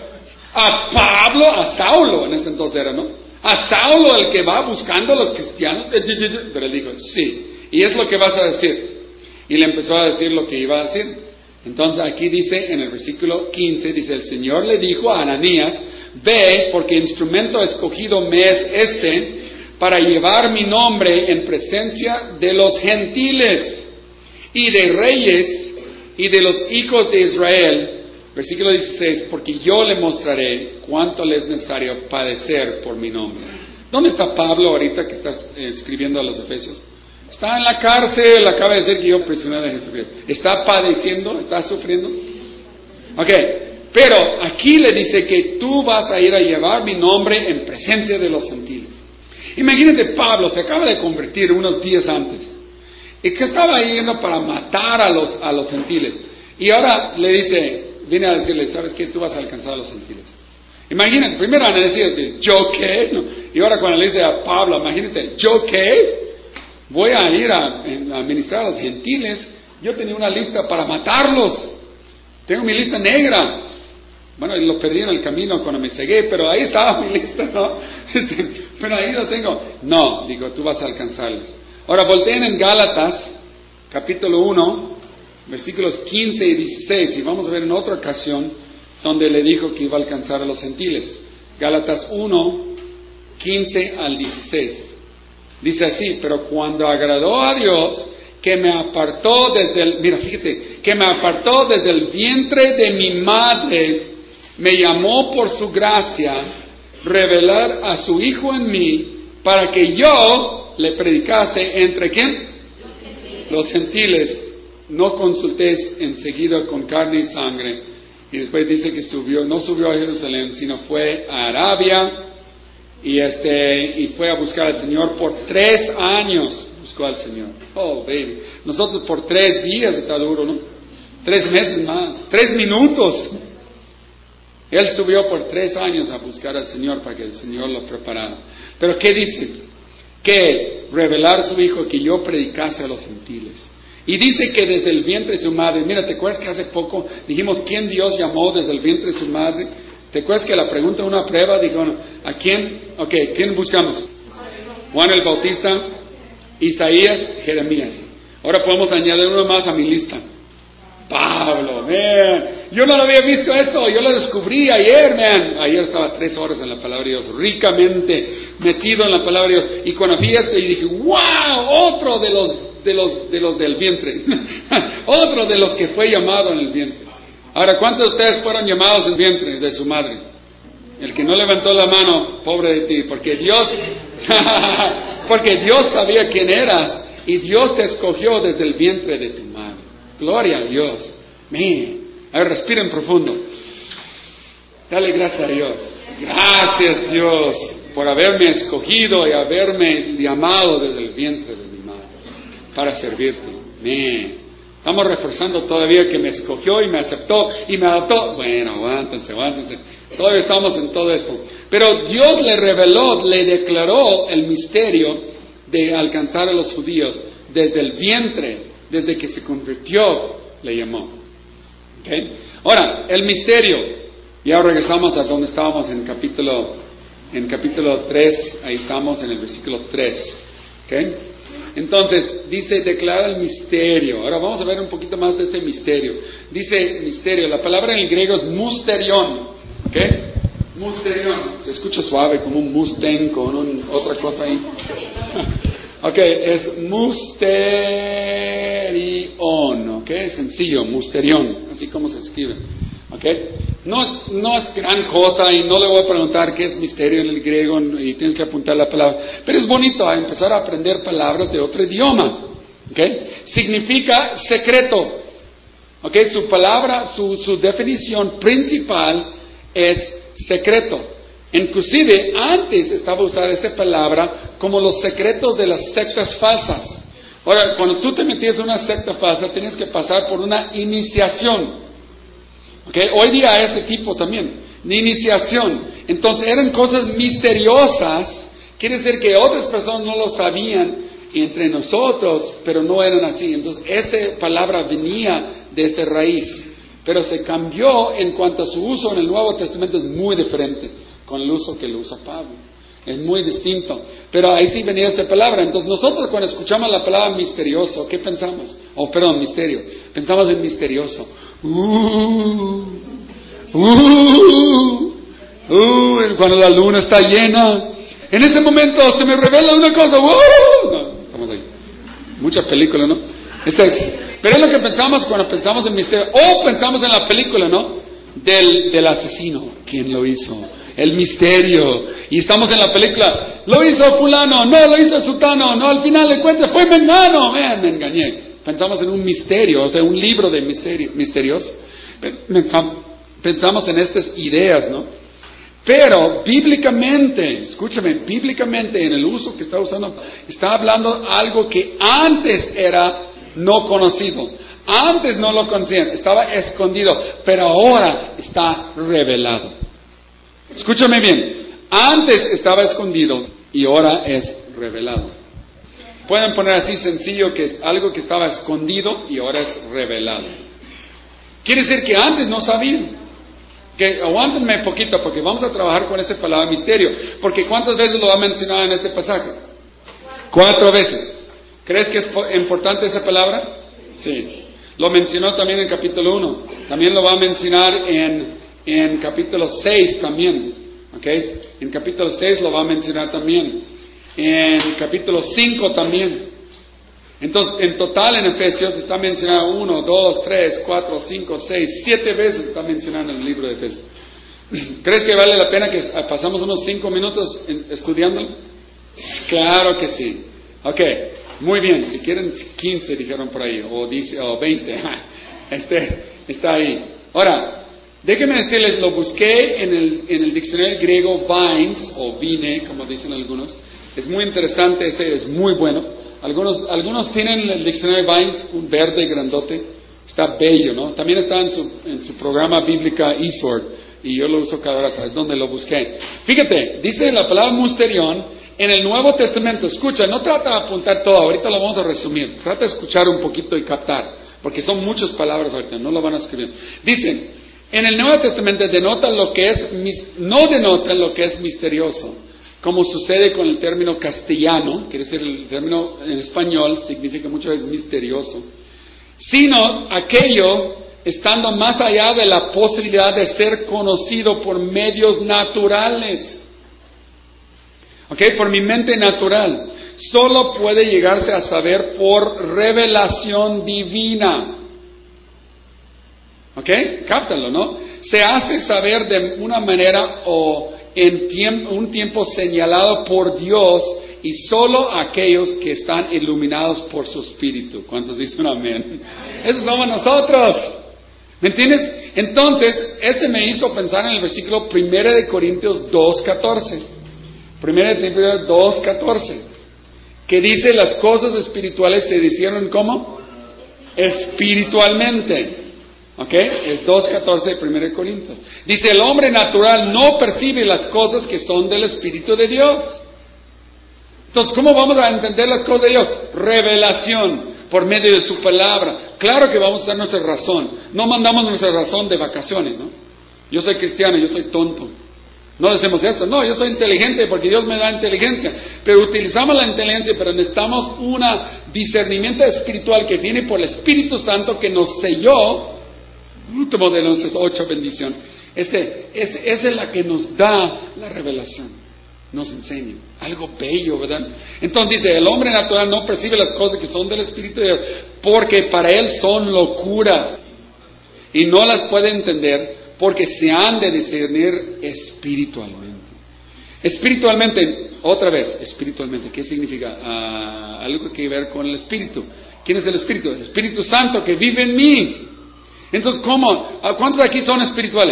A Pablo, a Saulo en ese entonces era, ¿no? A Saulo, el que va buscando a los cristianos. Pero él dijo, sí. Y es lo que vas a decir. Y le empezó a decir lo que iba a decir. Entonces aquí dice, en el versículo quince, dice, el Señor le dijo a Ananías, ve, porque instrumento escogido me es este, para llevar mi nombre en presencia de los gentiles y de reyes y de los hijos de Israel. Versículo dieciséis, porque yo le mostraré cuánto le es necesario padecer por mi nombre. ¿Dónde está Pablo ahorita que está eh, escribiendo a los Efesios? Está en la cárcel, acaba de decir que yo prisionero de Jesucristo. ¿Está padeciendo? ¿Está sufriendo? Ok, pero aquí le dice que tú vas a ir a llevar mi nombre en presencia de los gentiles. Imagínate, Pablo se acaba de convertir unos días antes. Y que estaba yendo para matar a los, a los gentiles. Y ahora le dice, viene a decirle, ¿sabes qué? Tú vas a alcanzar a los gentiles. Imagínate, primero a decirte, ¿yo qué? No. Y ahora cuando le dice a Pablo, imagínate, ¿yo qué? Voy a ir a, a ministrar a los gentiles. Yo tenía una lista para matarlos. Tengo mi lista negra. Bueno, lo perdí en el camino cuando me cegué, pero ahí estaba mi lista, ¿no? Este, pero ahí lo tengo. No, digo, tú vas a alcanzarles. Ahora volteen en Gálatas, capítulo uno, versículos quince y dieciséis, y vamos a ver en otra ocasión donde le dijo que iba a alcanzar a los gentiles. Gálatas uno, quince al dieciséis. Dice así, pero cuando agradó a Dios, que me apartó desde el, mira, fíjate, que me apartó desde el vientre de mi madre, me llamó por su gracia, revelar a su Hijo en mí, para que yo le predicase entre ¿quién? Los gentiles. No consultéis enseguida con carne y sangre. Y después dice que subió, no subió a Jerusalén, sino fue a Arabia, y este, y fue a buscar al Señor por tres años, buscó al Señor. Oh, baby. Nosotros por tres días está duro, ¿no? Tres meses más, tres minutos. Él subió por tres años a buscar al Señor para que el Señor lo preparara. Pero ¿qué dice? Que revelar su Hijo, que yo predicase a los gentiles. Y dice que desde el vientre de su madre, mira, ¿te acuerdas que hace poco dijimos quién Dios llamó desde el vientre de su madre? ¿Te acuerdas que la pregunta, una prueba, dijo, bueno, ¿a quién? Ok, ¿quién buscamos? Juan el Bautista, Isaías, Jeremías. Ahora podemos añadir uno más a mi lista. Pablo, man. Yo no lo había visto esto, yo lo descubrí ayer, man. Ayer estaba tres horas en la palabra de Dios, ricamente metido en la palabra de Dios. Y cuando vi esto y dije, wow, otro de los, de los, de los del vientre. Otro de los que fue llamado en el vientre. Ahora, ¿cuántos de ustedes fueron llamados en el vientre de su madre? El que no levantó la mano, pobre de ti, porque Dios, porque Dios sabía quién eras y Dios te escogió desde el vientre de tu madre. Gloria a Dios. Man. A ver, respiren profundo. Dale gracias a Dios. Gracias, Dios, por haberme escogido y haberme llamado desde el vientre de mi madre para servirte. Man. Estamos reforzando todavía que me escogió y me aceptó y me adoptó. Bueno, aguántense, aguántense. Todavía estamos en todo esto. Pero Dios le reveló, le declaró el misterio de alcanzar a los judíos desde el vientre. Desde que se convirtió, le llamó. ¿Okay? Ahora, el misterio. Ya regresamos a donde estábamos en capítulo, en capítulo tres. Ahí estamos en el versículo tres. ¿Okay? Entonces, dice, declara el misterio. Ahora vamos a ver un poquito más de este misterio. Dice misterio. La palabra en el griego es musterion. ¿Okay? Musterion. Se escucha suave, como un Mustang con un, otra cosa ahí. Ok, es musterion, ok, sencillo, musterion, así como se escribe, ok. No es, no es gran cosa y no le voy a preguntar qué es misterio en el griego y tienes que apuntar la palabra, pero es bonito a empezar a aprender palabras de otro idioma, ok. Significa secreto, ok, su palabra, su, su definición principal es secreto. Inclusive antes estaba usada esta palabra como los secretos de las sectas falsas. Ahora, cuando tú te metías en una secta falsa, tenías que pasar por una iniciación. ¿Okay? Hoy día hay este tipo también, de iniciación. Entonces eran cosas misteriosas, quiere decir que otras personas no lo sabían entre nosotros, pero no eran así. Entonces esta palabra venía de esta raíz, pero se cambió en cuanto a su uso en el Nuevo Testamento, es muy diferente con el uso que lo usa Pablo. Es muy distinto. Pero ahí sí venía esta palabra. Entonces nosotros cuando escuchamos la palabra misterioso, ¿qué pensamos? Oh, perdón, misterio. Pensamos en misterioso. Uh, uh, uh, cuando la luna está llena. En ese momento se me revela una cosa. Uh, no, estamos ahí. Mucha película, ¿no? Este, pero es lo que pensamos cuando pensamos en misterio. O pensamos en la película, ¿no? Del, del asesino. ¿Quién lo hizo? El misterio. Y estamos en la película, lo hizo fulano, no, lo hizo sutano, no, al final de cuentas fue mengano, man, me engañé. Pensamos en un misterio, o sea, un libro de misterio, misterios. Pensamos en estas ideas, ¿no? Pero bíblicamente, escúchame, bíblicamente en el uso que está usando, está hablando algo que antes era no conocido. Antes no lo conocían, estaba escondido, pero ahora está revelado. Escúchame bien, antes estaba escondido y ahora es revelado. Pueden poner así sencillo que es algo que estaba escondido y ahora es revelado. Quiere decir que antes no sabían. Que aguántenme poquito porque vamos a trabajar con esa palabra misterio. Porque ¿cuántas veces lo va a mencionar en este pasaje? Cuatro veces. ¿Crees que es importante esa palabra? Sí. Lo mencionó también en capítulo uno. También lo va a mencionar en... En capítulo seis también, ¿ok? En capítulo seis lo va a mencionar también. En capítulo cinco también. Entonces, en total en Efesios está mencionado uno, dos, tres, cuatro, cinco, seis, siete veces está mencionado en el libro de Efesios. ¿Crees que vale la pena que pasamos unos cinco minutos estudiándolo? Claro que sí. Ok, muy bien. Si quieren quince dijeron por ahí, o, dice, o veinte. Este, está ahí. Ahora, déjenme decirles, lo busqué en el, en el diccionario griego Vines, o Vine, como dicen algunos. Es muy interesante, este es muy bueno. Algunos, algunos tienen el diccionario Vines, un verde grandote. Está bello, ¿no? También está en su, en su programa bíblica eSword, y yo lo uso cada hora, es donde lo busqué. Fíjate, dice la palabra musterion en el Nuevo Testamento. Escucha, no trata de apuntar todo, ahorita lo vamos a resumir. Trata de escuchar un poquito y captar, porque son muchas palabras ahorita, no lo van a escribir. Dicen, en el Nuevo Testamento denota lo que es, no denota lo que es misterioso, como sucede con el término castellano, quiere decir el término en español significa muchas veces misterioso. sino aquello estando más allá de la posibilidad de ser conocido por medios naturales. ¿Ok? Por mi mente natural. Solo puede llegarse a saber por revelación divina. ¿Ok? Cáptalo, ¿no? Se hace saber de una manera o en tiempo, un tiempo señalado por Dios y solo aquellos que están iluminados por su Espíritu. ¿Cuántos dicen amén? Esos somos nosotros. ¿Me entiendes? Entonces, este me hizo pensar en el versículo primero de Corintios dos catorce. primero de Corintios dos catorce. Que dice, las cosas espirituales se hicieron ¿cómo? Espiritualmente. ¿Ok? Es dos catorce de primero de Corintios. Dice, el hombre natural no percibe las cosas que son del Espíritu de Dios. Entonces, ¿cómo vamos a entender las cosas de Dios? Revelación, por medio de su palabra. Claro que vamos a usar nuestra razón. No mandamos nuestra razón de vacaciones, ¿no? Yo soy cristiano, yo soy tonto. No decimos eso. No, yo soy inteligente porque Dios me da inteligencia. Pero utilizamos la inteligencia, pero necesitamos un discernimiento espiritual que viene por el Espíritu Santo que nos selló. Último de nuestras ocho bendiciones. Este, es, esa es la que nos da la revelación. Nos enseña. Algo bello, ¿verdad? Entonces dice, el hombre natural no percibe las cosas que son del Espíritu de Dios, porque para él son locura. Y no las puede entender, porque se han de discernir espiritualmente. Espiritualmente, otra vez, espiritualmente, ¿qué significa? Uh, algo que ver con el Espíritu. ¿Quién es el Espíritu? El Espíritu Santo que vive en mí. Entonces, ¿cómo? ¿Cuántos de aquí son espirituales?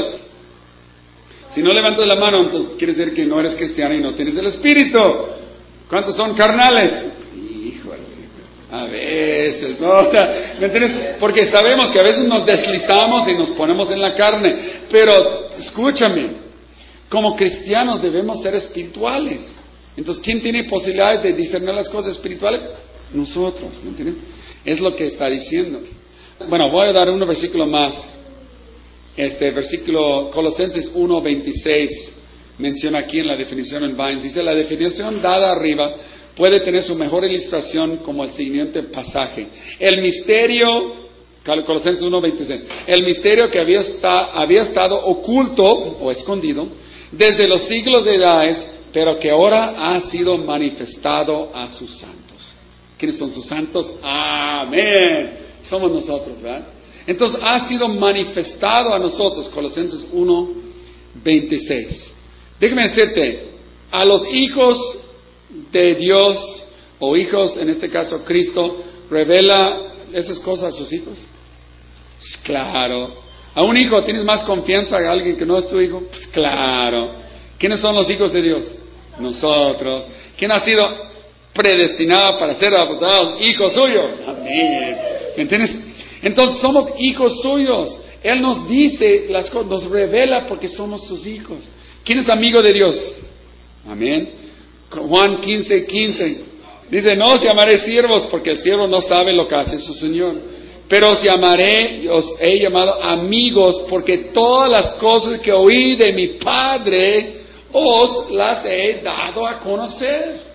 Si no levantas la mano, entonces quiere decir que no eres cristiano y no tienes el Espíritu. ¿Cuántos son carnales? Híjole, a veces, ¿no? O sea, ¿me entiendes? Porque sabemos que a veces nos deslizamos y nos ponemos en la carne. Pero, escúchame, como cristianos debemos ser espirituales. Entonces, ¿quién tiene posibilidades de discernir las cosas espirituales? Nosotros, ¿me entiendes? Es lo que está diciendo. Bueno, voy a dar un versículo más. Este versículo, Colosenses uno veintiséis, menciona aquí en la definición en Vines. Dice, la definición dada arriba puede tener su mejor ilustración como el siguiente pasaje. El misterio, Colosenses uno veintiséis, el misterio que había, está, había estado oculto o escondido desde los siglos de edades, pero que ahora ha sido manifestado a sus santos. ¿Quiénes son sus santos? Amén. Somos nosotros, ¿verdad? Entonces ha sido manifestado a nosotros, Colosenses uno veintiséis. Déjame decirte, a los hijos de Dios, o hijos, en este caso Cristo, revela esas cosas a sus hijos. Pues claro. A un hijo, ¿tienes más confianza a alguien que no es tu hijo? Pues claro. ¿Quiénes son los hijos de Dios? Nosotros. ¿Quién ha sido predestinado para ser adoptados? Hijo suyo. Amén. ¿Me entiendes? Entonces somos hijos suyos. Él nos dice las cosas, nos revela porque somos sus hijos. ¿Quién es amigo de Dios? Amén. Juan quince quince dice, no os llamaré siervos porque el siervo no sabe lo que hace su Señor. Pero os llamaré, os he llamado amigos porque todas las cosas que oí de mi Padre os las he dado a conocer.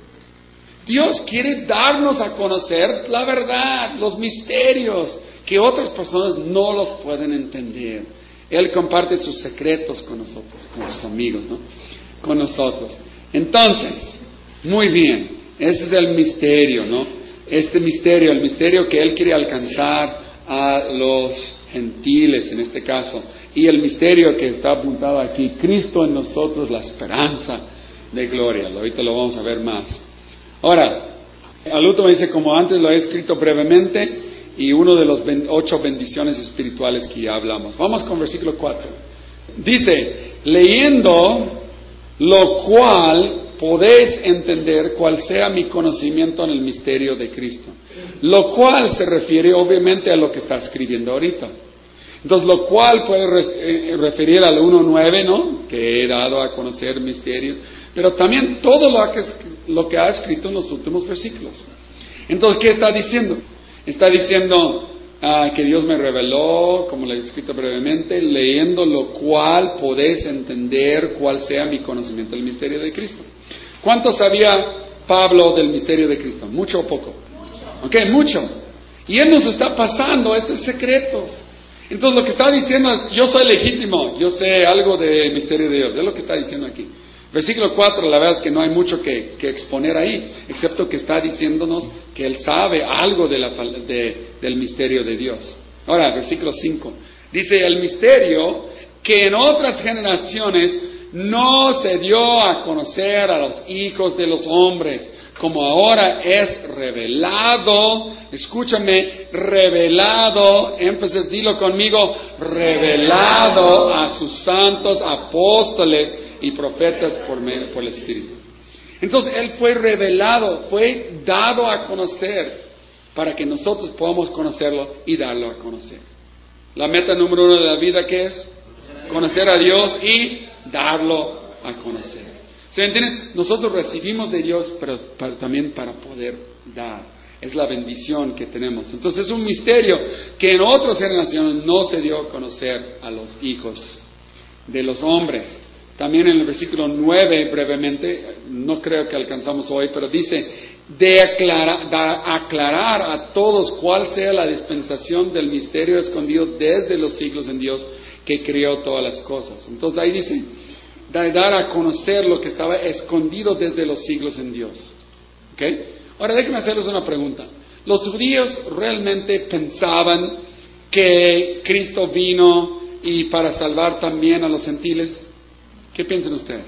Dios quiere darnos a conocer la verdad, los misterios, que otras personas no los pueden entender. Él comparte sus secretos con nosotros, con sus amigos, ¿no? Con nosotros. Entonces, muy bien, ese es el misterio, ¿no? Este misterio, el misterio que Él quiere alcanzar a los gentiles en este caso. Y el misterio que está apuntado aquí, Cristo en nosotros, la esperanza de gloria. Ahorita lo vamos a ver más. Ahora, al último dice, como antes lo he escrito brevemente, y uno de los ben, ocho bendiciones espirituales que ya hablamos. Vamos con versículo cuatro. Dice, leyendo lo cual podéis entender cuál sea mi conocimiento en el misterio de Cristo. Lo cual se refiere obviamente a lo que está escribiendo ahorita. Entonces, lo cual puede re- referir al uno nueve, ¿no? Que he dado a conocer el misterio. Pero también todo lo que, lo que ha escrito en los últimos versículos. Entonces, ¿qué está diciendo? Está diciendo uh, que Dios me reveló, como le he escrito brevemente, leyendo lo cual podéis entender cuál sea mi conocimiento del misterio de Cristo. ¿Cuánto sabía Pablo del misterio de Cristo? ¿Mucho o poco? Ok, mucho. Y Él nos está pasando estos secretos. Entonces lo que está diciendo es, yo soy legítimo, yo sé algo del misterio de Dios. Es lo que está diciendo aquí. Versículo cuatro, la verdad es que no hay mucho que, que exponer ahí, excepto que está diciéndonos que Él sabe algo de la, de, del misterio de Dios. Ahora, versículo cinco. Dice, el misterio que en otras generaciones no se dio a conocer a los hijos de los hombres, como ahora es revelado, escúchame, revelado, énfasis, dilo conmigo, revelado a sus santos apóstoles y profetas por, medio, por el Espíritu. Entonces, Él fue revelado, fue dado a conocer, para que nosotros podamos conocerlo y darlo a conocer. La meta número uno de la vida, ¿qué es? Conocer a Dios y darlo a conocer. ¿Se entiendes? Nosotros recibimos de Dios, pero para, también para poder dar. Es la bendición que tenemos. Entonces es un misterio que en otras generaciones no se dio a conocer a los hijos de los hombres. También en el versículo nueve, brevemente, no creo que alcanzamos hoy, pero dice, de aclarar, de aclarar a todos cuál sea la dispensación del misterio escondido desde los siglos en Dios, que creó todas las cosas. Entonces ahí dice, de dar a conocer lo que estaba escondido desde los siglos en Dios. ¿Ok? Ahora déjenme hacerles una pregunta. ¿Los judíos realmente pensaban que Cristo vino y para salvar también a los gentiles? ¿Qué piensan ustedes?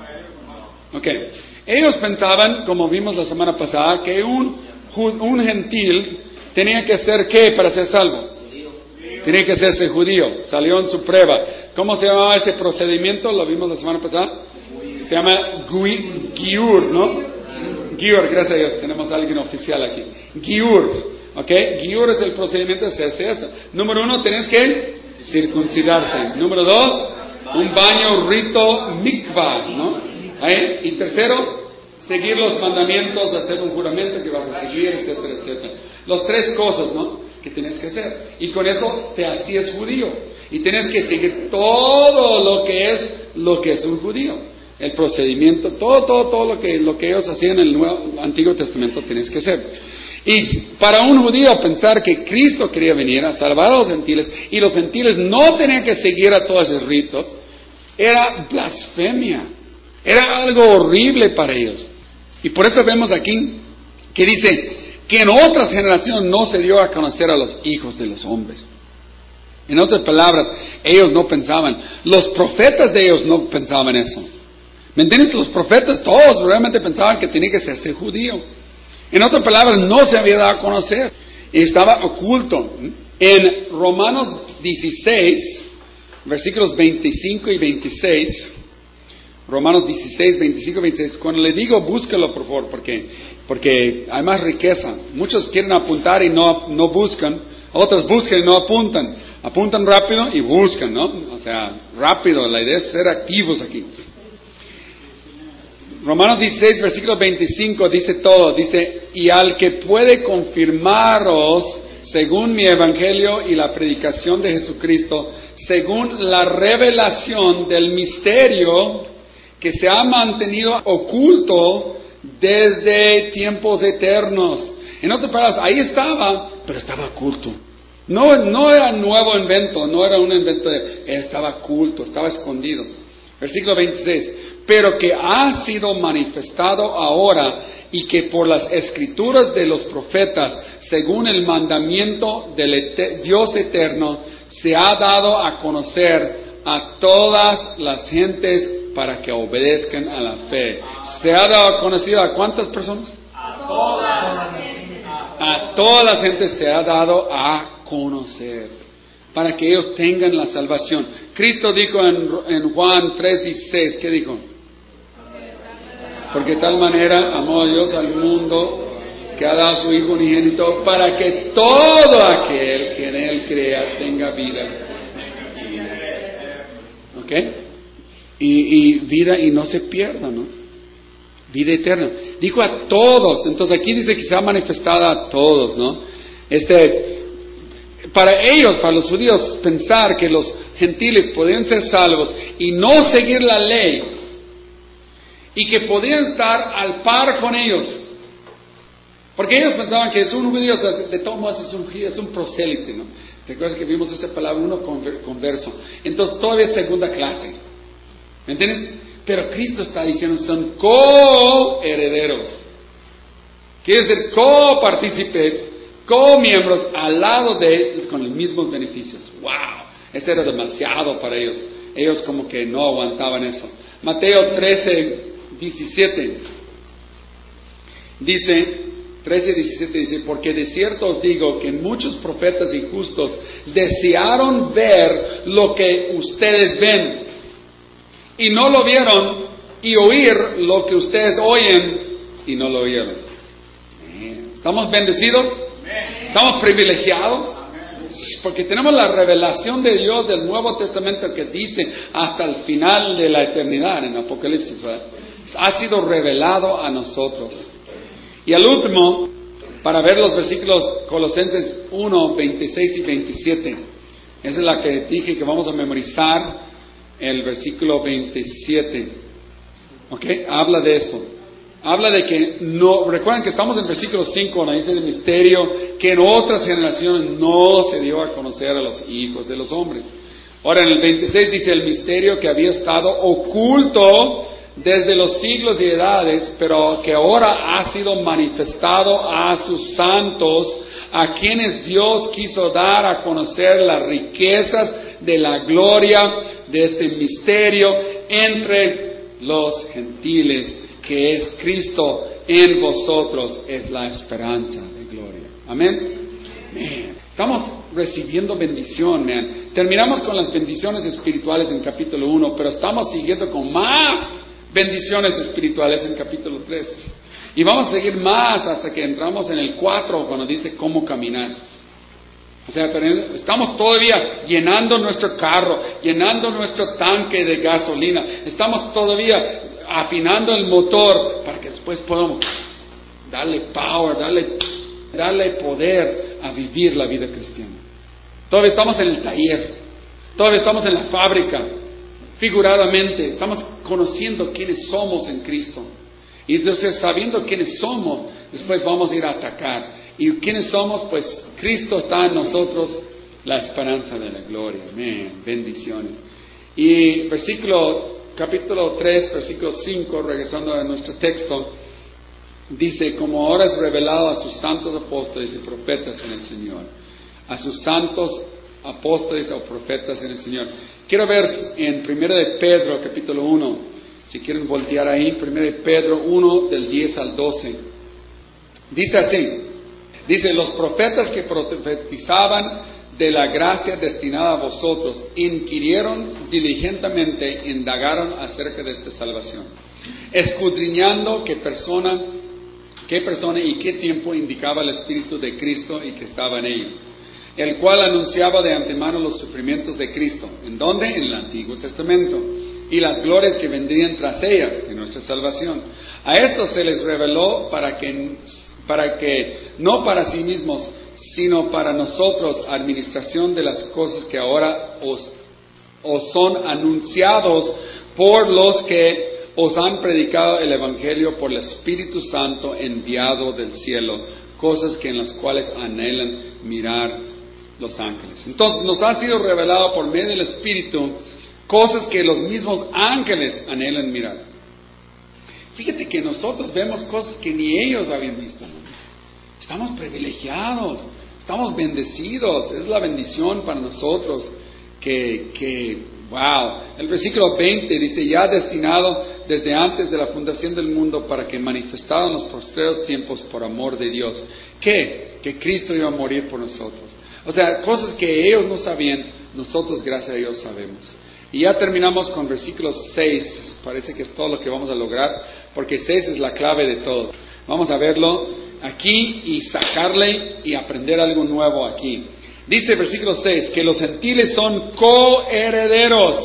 Ok. Ellos pensaban, como vimos la semana pasada, que un, un gentil tenía que ser ¿qué para ser salvo? Tenía que hacerse judío. Salió en su prueba. ¿Cómo se llamaba ese procedimiento? Lo vimos la semana pasada. Se llama Giur, ¿no? Giur, gracias a Dios. Tenemos a alguien oficial aquí. Giur, ¿ok? Giur es el procedimiento de hacerse esto. Número uno, tenés que circuncidarse. Número dos, un baño rito mikvah, ¿no? ¿Eh? Y tercero, seguir los mandamientos, hacer un juramento que vas a seguir, etcétera, etcétera. Las tres cosas, ¿no? Que tienes que hacer. Y con eso te hacías judío. Y tienes que seguir todo lo que es lo que es un judío. El procedimiento, todo, todo, todo lo que, lo que ellos hacían en el Nuevo, Antiguo Testamento tienes que hacer. Y para un judío pensar que Cristo quería venir a salvar a los gentiles y los gentiles no tenían que seguir a todos esos ritos, era blasfemia. Era algo horrible para ellos. Y por eso vemos aquí que dice que en otras generaciones no se dio a conocer a los hijos de los hombres. En otras palabras, ellos no pensaban, los profetas de ellos no pensaban eso. ¿Me entiendes? Los profetas todos realmente pensaban que tenía que serse judío. En otras palabras, no se había dado a conocer. Estaba oculto. En Romanos dieciséis, versículos veinticinco y veintiséis, Romanos dieciséis, veinticinco y veintiséis, cuando le digo búscalo por favor, porque, porque hay más riqueza. Muchos quieren apuntar y no, no buscan, otros buscan y no apuntan. Apuntan rápido y buscan, ¿no? O sea, rápido, la idea es ser activos aquí. Romanos dieciséis, versículo veinticinco, dice todo, dice, y al que puede confirmaros, según mi evangelio y la predicación de Jesucristo, según la revelación del misterio que se ha mantenido oculto desde tiempos eternos. En otras palabras, ahí estaba, pero estaba oculto. No, no era nuevo invento, no era un invento de, estaba oculto, estaba escondido. Versículo veintiséis, pero que ha sido manifestado ahora y que por las escrituras de los profetas, según el mandamiento del et- Dios eterno, se ha dado a conocer a todas las gentes para que obedezcan a la fe. ¿Se ha dado a conocer a cuántas personas? A todas las gentes. A todas las gentes se ha dado a conocer, para que ellos tengan la salvación. Cristo dijo en, en Juan tres dieciséis, ¿qué dijo? Porque de tal manera amó a Dios al mundo que ha dado a su Hijo unigénito para que todo aquel que en Él crea tenga vida. ¿Ok? Y, y vida y no se pierda, ¿no? Vida eterna. Dijo a todos. Entonces aquí dice que se ha manifestado a todos, ¿no? Este, para ellos, para los judíos, pensar que los gentiles podían ser salvos y no seguir la ley y que podían estar al par con ellos Porque ellos pensaban que es un judío, o sea, de todos modos es un, es un prosélite, ¿no? ¿Te acuerdas que vimos esa palabra, uno converso? Entonces todavía es segunda clase. ¿Me entiendes? Pero Cristo está diciendo, son coherederos. Quiere decir copartícipes, co-miembros al lado de él con los mismos beneficios. ¡Wow! Eso era demasiado para ellos. Ellos como que no aguantaban eso. Mateo trece, diecisiete. Dice, trece, diecisiete dice, porque de cierto os digo que muchos profetas y justos desearon ver lo que ustedes ven y no lo vieron, y oír lo que ustedes oyen y no lo oyeron. ¿Estamos bendecidos? ¿Estamos privilegiados? Porque tenemos la revelación de Dios del Nuevo Testamento que dice hasta el final de la eternidad en Apocalipsis, ¿verdad? Ha sido revelado a nosotros. Y al último, para ver los versículos Colosenses uno, veintiséis y veintisiete. Esa es la que dije que vamos a memorizar, el versículo veintisiete. ¿Ok? Habla de esto. Habla de que no, recuerden que estamos en el versículo cinco, donde dice el misterio que en otras generaciones no se dio a conocer a los hijos de los hombres. Ahora en el veintiséis dice el misterio que había estado oculto desde los siglos y edades, pero que ahora ha sido manifestado a sus santos, a quienes Dios quiso dar a conocer las riquezas de la gloria de este misterio entre los gentiles, que es Cristo en vosotros, es la esperanza de gloria. Amén. Man. Estamos recibiendo bendición, man. Terminamos con las bendiciones espirituales en capítulo uno, pero estamos siguiendo con más bendiciones espirituales en capítulo tres. Y vamos a seguir más hasta que entramos en el cuatro, cuando dice cómo caminar. O sea, estamos todavía llenando nuestro carro, llenando nuestro tanque de gasolina. Estamos todavía afinando el motor para que después podamos darle power, darle, darle poder a vivir la vida cristiana. Todavía estamos en el taller, todavía estamos en la fábrica, figuradamente, estamos conociendo quiénes somos en Cristo. Y entonces, sabiendo quiénes somos, después vamos a ir a atacar. ¿Y quiénes somos? Pues Cristo está en nosotros, la esperanza de la gloria. Amén. Bendiciones. Y versículo, capítulo tres, versículo cinco, regresando a nuestro texto, dice, como ahora es revelado a sus santos apóstoles y profetas en el Señor. A sus santos apóstoles o profetas en el Señor. Quiero ver en primero de Pedro, capítulo uno, si quieren voltear ahí, primero de Pedro uno, del diez al doce. Dice así. Dice, los profetas que profetizaban de la gracia destinada a vosotros, inquirieron diligentemente, indagaron acerca de esta salvación, escudriñando qué persona, qué persona y qué tiempo indicaba el Espíritu de Cristo y que estaba en ellos, el cual anunciaba de antemano los sufrimientos de Cristo. ¿En dónde? En el Antiguo Testamento. Y las glorias que vendrían tras ellas, en nuestra salvación. A estos se les reveló para que... para que, no para sí mismos, sino para nosotros, administración de las cosas que ahora os, os son anunciados por los que os han predicado el Evangelio por el Espíritu Santo enviado del cielo, cosas que en las cuales anhelan mirar los ángeles. Entonces nos ha sido revelado por medio del Espíritu cosas que los mismos ángeles anhelan mirar. Fíjate que nosotros vemos cosas que ni ellos habían visto. Estamos privilegiados, estamos bendecidos, es la bendición para nosotros que, que, wow. El versículo veinte dice, ya destinado desde antes de la fundación del mundo para que manifestado en los postreros tiempos por amor de Dios. ¿Qué? Que Cristo iba a morir por nosotros. O sea, cosas que ellos no sabían, nosotros gracias a Dios sabemos. Y ya terminamos con versículo seis, parece que es todo lo que vamos a lograr, porque seis es la clave de todo. Vamos a verlo aquí y sacarle y aprender algo nuevo aquí. Dice el versículo seis, que los gentiles son coherederos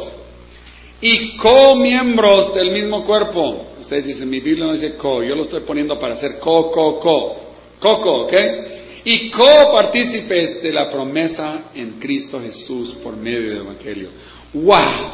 y comiembros del mismo cuerpo. Ustedes dicen, mi Biblia no dice co, yo lo estoy poniendo para hacer co, co, co, coco, ¿ok? Y copartícipes de la promesa en Cristo Jesús por medio del Evangelio. ¡Wow!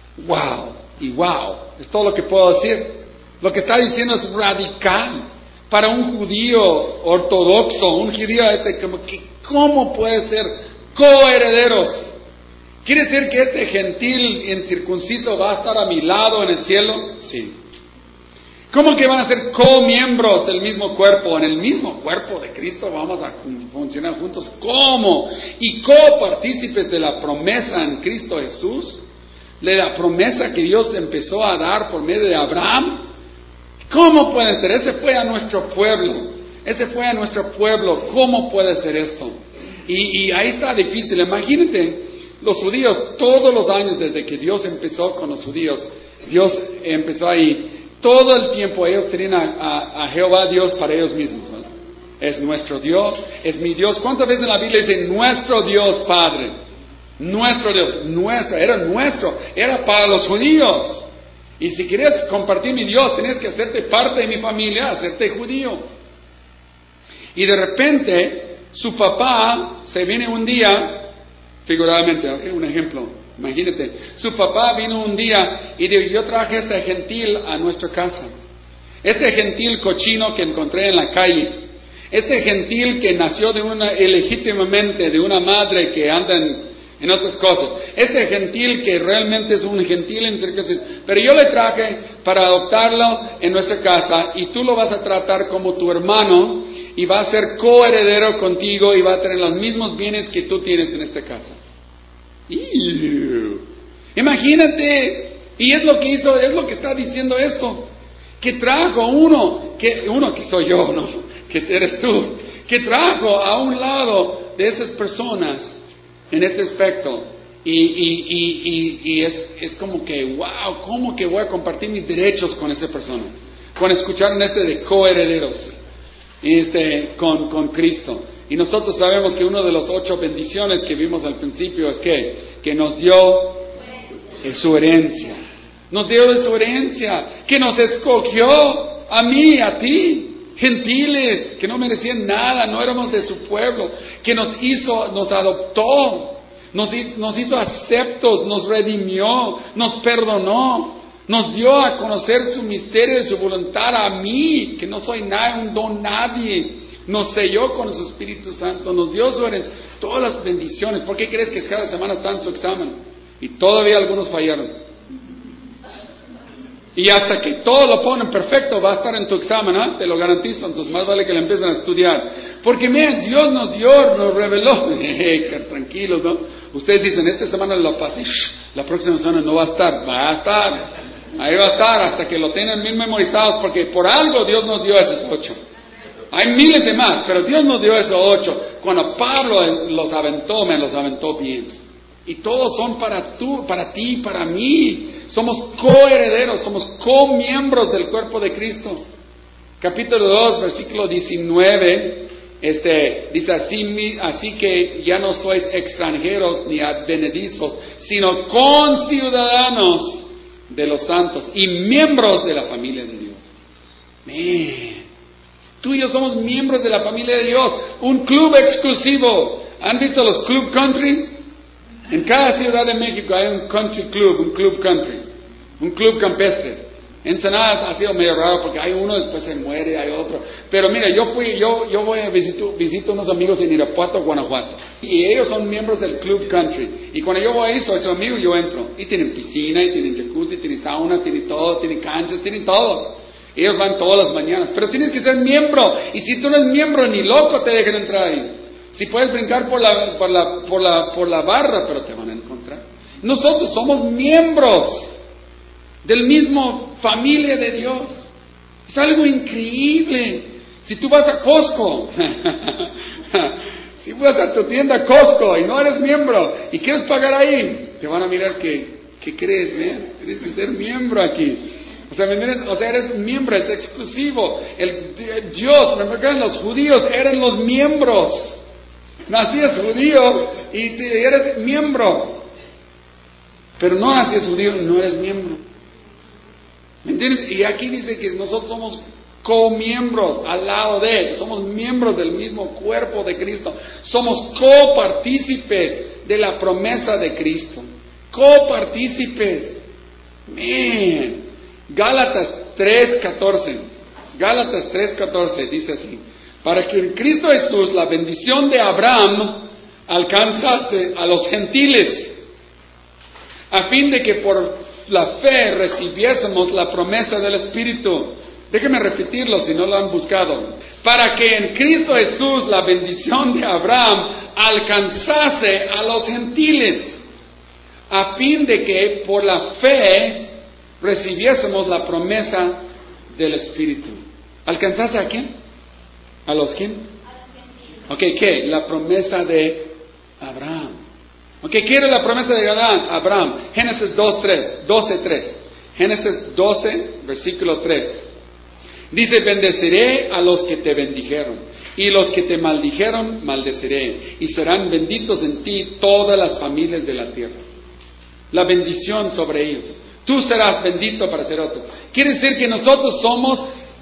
¡Wow! Y wow, es todo lo que puedo decir. Lo que está diciendo es radical. Para un judío ortodoxo, un judío este, como que, ¿cómo puede ser coherederos? ¿Quiere decir que este gentil incircunciso va a estar a mi lado en el cielo? Sí. ¿Cómo que van a ser co-miembros del mismo cuerpo? En el mismo cuerpo de Cristo vamos a funcionar juntos. ¿Cómo? Y copartícipes de la promesa en Cristo Jesús, de la promesa que Dios empezó a dar por medio de Abraham. ¿Cómo pueden ser? Ese fue a nuestro pueblo. Ese fue a nuestro pueblo. ¿Cómo puede ser esto? Y, y ahí está difícil. Imagínate, los judíos, todos los años desde que Dios empezó con los judíos, Dios empezó ahí. Todo el tiempo ellos tenían a, a, a Jehová Dios para ellos mismos, ¿no? Es nuestro Dios, es mi Dios. ¿Cuántas veces en la Biblia dice nuestro Dios Padre? Nuestro Dios, nuestro, era nuestro, era para los judíos. Y si querías compartir mi Dios, tenías que hacerte parte de mi familia, hacerte judío. Y de repente, su papá se viene un día, figuradamente, un ejemplo. Imagínate, su papá vino un día y dijo, yo traje este gentil a nuestra casa. Este gentil cochino que encontré en la calle. Este gentil que nació de una, ilegítimamente de una madre que anda en, en otras cosas. Este gentil que realmente es un gentil en circunstancias. Pero yo le traje para adoptarlo en nuestra casa y tú lo vas a tratar como tu hermano y va a ser coheredero contigo y va a tener los mismos bienes que tú tienes en esta casa. Ew. Imagínate, y es lo que hizo, es lo que está diciendo esto, que trajo uno, que uno que soy yo, ¿no? Que eres tú, que trajo a un lado de estas personas en este aspecto, y, y, y, y, y es, es como que, wow, ¿cómo que voy a compartir mis derechos con esta persona? Con escuchar en este de coherederos, este, con, con Cristo. Y nosotros sabemos que una de las ocho bendiciones que vimos al principio es que, que nos dio su herencia. Nos dio de su herencia, que nos escogió a mí, a ti, gentiles, que no merecían nada, no éramos de su pueblo, que nos hizo, nos adoptó, nos hizo, nos hizo aceptos, nos redimió, nos perdonó, nos dio a conocer su misterio y su voluntad a mí, que no soy nada, un don nadie. Nos selló con su Espíritu Santo, nos dio su herencia, todas las bendiciones. ¿Por qué crees que cada semana está en su examen? Y todavía algunos fallaron. Y hasta que todo lo ponen perfecto, va a estar en tu examen, ¿eh? Te lo garantizo. Entonces más vale que le empiecen a estudiar. Porque miren, Dios nos dio, nos reveló. Tranquilos, ¿no? Ustedes dicen, esta semana lo pasé, la próxima semana no va a estar. Va a estar, ahí va a estar hasta que lo tengan bien memorizados, porque por algo Dios nos dio esos ocho. Hay miles de más, pero Dios nos dio esos ocho. Cuando Pablo los aventó, me los aventó bien. Y todos son para tú, para ti, para mí. Somos coherederos, somos comiembros del cuerpo de Cristo. Capítulo dos, versículo diecinueve, este, dice así, así que ya no sois extranjeros ni advenedizos, sino conciudadanos de los santos y miembros de la familia de Dios. Man. Tú y yo somos miembros de la familia de Dios, un club exclusivo. ¿Han visto los Club Country? En cada ciudad de México hay un country club, un club country, un club campestre. Ensenada ha sido medio raro porque hay uno, después se muere, hay otro. Pero mira, yo fui, yo, yo voy a visito, visito unos amigos en Irapuato, Guanajuato. Y ellos son miembros del club country. Y cuando yo voy ahí, soy su amigo y yo entro. Y tienen piscina, y tienen jacuzzi, tienen sauna, tienen todo, tienen canchas, tienen todo. Ellos van todas las mañanas, pero tienes que ser miembro. Y si tú no eres miembro, ni loco te dejan entrar ahí. Si puedes brincar por la, por la, por la, por la barra, pero te van a encontrar. Nosotros somos miembros del mismo familia de Dios. Es algo increíble. Si tú vas a Costco, si vas a tu tienda Costco y no eres miembro y quieres pagar ahí, te van a mirar que, ¿qué crees? ¿eh? Tienes que ser miembro aquí. O sea, o sea, eres miembro, es exclusivo. El Dios, recuerden, los judíos eran los miembros. Nacías judío y te, eres miembro. Pero no nacías judío y no eres miembro. ¿Me entiendes? Y aquí dice que nosotros somos comiembros al lado de Él. Somos miembros del mismo cuerpo de Cristo. Somos copartícipes de la promesa de Cristo. Copartícipes. Man. Gálatas tres catorce. Gálatas tres catorce dice así: para que en Cristo Jesús la bendición de Abraham alcanzase a los gentiles, a fin de que por la fe recibiésemos la promesa del Espíritu. Déjenme repetirlo si no lo han buscado. Para que en Cristo Jesús la bendición de Abraham alcanzase a los gentiles, a fin de que por la fe recibiésemos la promesa del Espíritu. ¿Alcanzase a quién? ¿A los quién? Ok, ¿qué? La promesa de Abraham. Ok, ¿qué era la promesa de Abraham? Abraham. Génesis dos tres, doce tres. Génesis doce, versículo tres. Dice: bendeciré a los que te bendijeron, y los que te maldijeron, maldeciré, y serán benditos en ti todas las familias de la tierra. La bendición sobre ellos. Tú serás bendito para ser otro. Quiere decir que nosotros somos,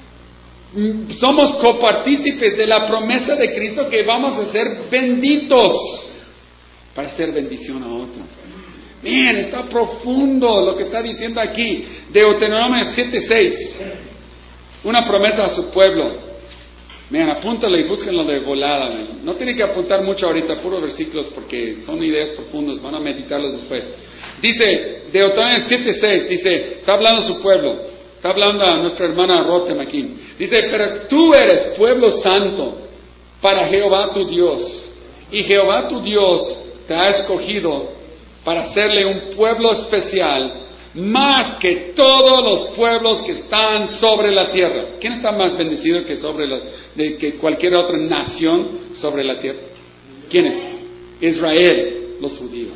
somos copartícipes de la promesa de Cristo, que vamos a ser benditos para hacer bendición a otros. Bien, está profundo lo que está diciendo aquí. Deuteronomio siete seis. Una promesa a su pueblo. Miren, apúntalo y búsquenlo de volada. Man. No tienen que apuntar mucho ahorita, puros versículos, porque son ideas profundas, van a meditarlos después. Dice, Deuteronomio siete seis, dice, está hablando a su pueblo, está hablando a nuestra hermana Rotem aquí. Dice: pero tú eres pueblo santo para Jehová tu Dios, y Jehová tu Dios te ha escogido para hacerle un pueblo especial, más que todos los pueblos que están sobre la tierra. ¿Quién está más bendecido que sobre la, de que cualquier otra nación sobre la tierra? ¿Quién es? Israel, los judíos.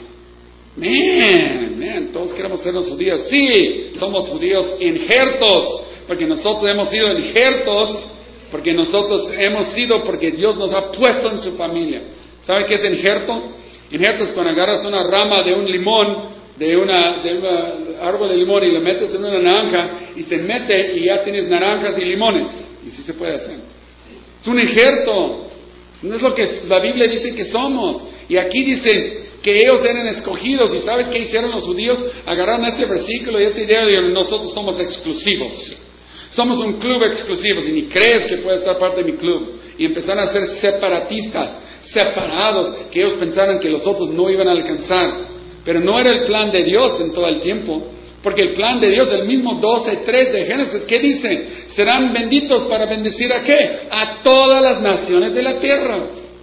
Man, man, todos queremos ser los judíos. Sí, somos judíos injertos, porque nosotros hemos sido injertos, porque nosotros hemos sido, porque Dios nos ha puesto en su familia. ¿Sabe qué es injerto? Injerto es cuando agarras una rama de un limón, de una, de un árbol de limón, y lo metes en una naranja, y se mete y ya tienes naranjas y limones. Y sí se puede hacer. Es un injerto. No es lo que la Biblia dice que somos. Y aquí dice que ellos eran escogidos. ¿Y sabes qué hicieron los judíos? Agarraron este versículo y esta idea de nosotros somos exclusivos. Somos un club exclusivo. Y ni crees que puedes estar parte de mi club. Y empezaron a ser separatistas, separados, que ellos pensaran que los otros no iban a alcanzar. Pero no era el plan de Dios en todo el tiempo, porque el plan de Dios, el mismo doce tres de Génesis, ¿qué dice? Serán benditos para bendecir ¿a qué? A todas las naciones de la tierra.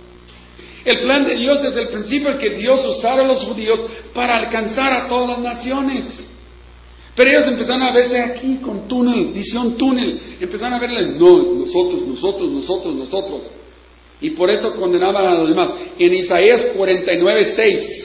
El plan de Dios desde el principio es que Dios usara a los judíos para alcanzar a todas las naciones. Pero ellos empezaron a verse aquí con túnel, visión túnel. Empezaron a verle, no, nosotros, nosotros, nosotros, nosotros. Y por eso condenaban a los demás. En Isaías cuarenta y nueve seis.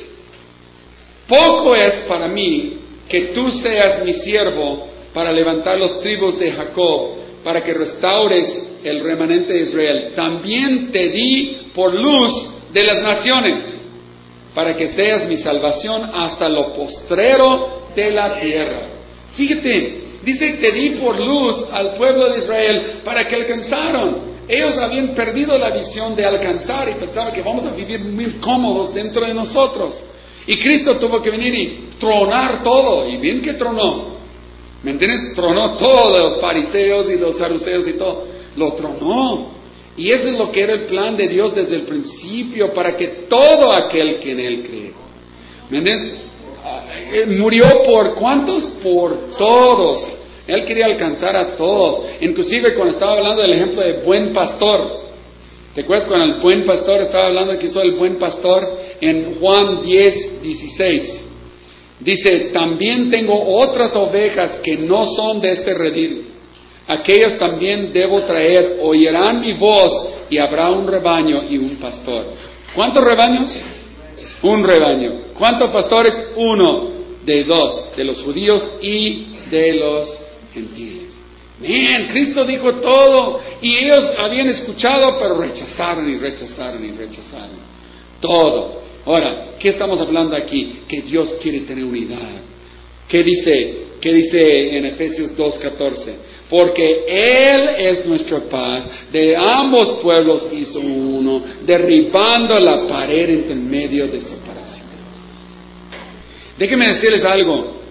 Poco es para mí que tú seas mi siervo para levantar los tribus de Jacob, para que restaures el remanente de Israel. También te di por luz de las naciones, para que seas mi salvación hasta lo postrero de la tierra. Fíjate, dice que te di por luz al pueblo de Israel para que alcanzaron. Ellos habían perdido la visión de alcanzar y pensaban que vamos a vivir muy cómodos dentro de nosotros. Y Cristo tuvo que venir y tronar todo. Y bien que tronó. ¿Me entiendes? Tronó todo, los fariseos y los saduceos y todo. Lo tronó. Y eso es lo que era el plan de Dios desde el principio, para que todo aquel que en Él cree. ¿Me entiendes? Murió por ¿cuántos? Por todos. Él quería alcanzar a todos. Inclusive cuando estaba hablando del ejemplo de buen pastor. ¿Te acuerdas cuando el buen pastor estaba hablando que hizo el buen pastor? En Juan diez dieciséis. Dice: también tengo otras ovejas que no son de este redil. Aquellas también debo traer. Oirán mi voz y habrá un rebaño y un pastor. ¿Cuántos rebaños? Un rebaño. ¿Cuántos pastores? Uno. De dos. De los judíos y de los gentiles. Bien, Cristo dijo todo. Y ellos habían escuchado, pero rechazaron y rechazaron y rechazaron. Todo. Ahora, ¿qué estamos hablando aquí? Que Dios quiere tener unidad. ¿Qué dice? ¿Qué dice en Efesios dos catorce? Porque Él es nuestra paz. De ambos pueblos hizo uno, derribando la pared entre medio de separación. Déjenme decirles algo.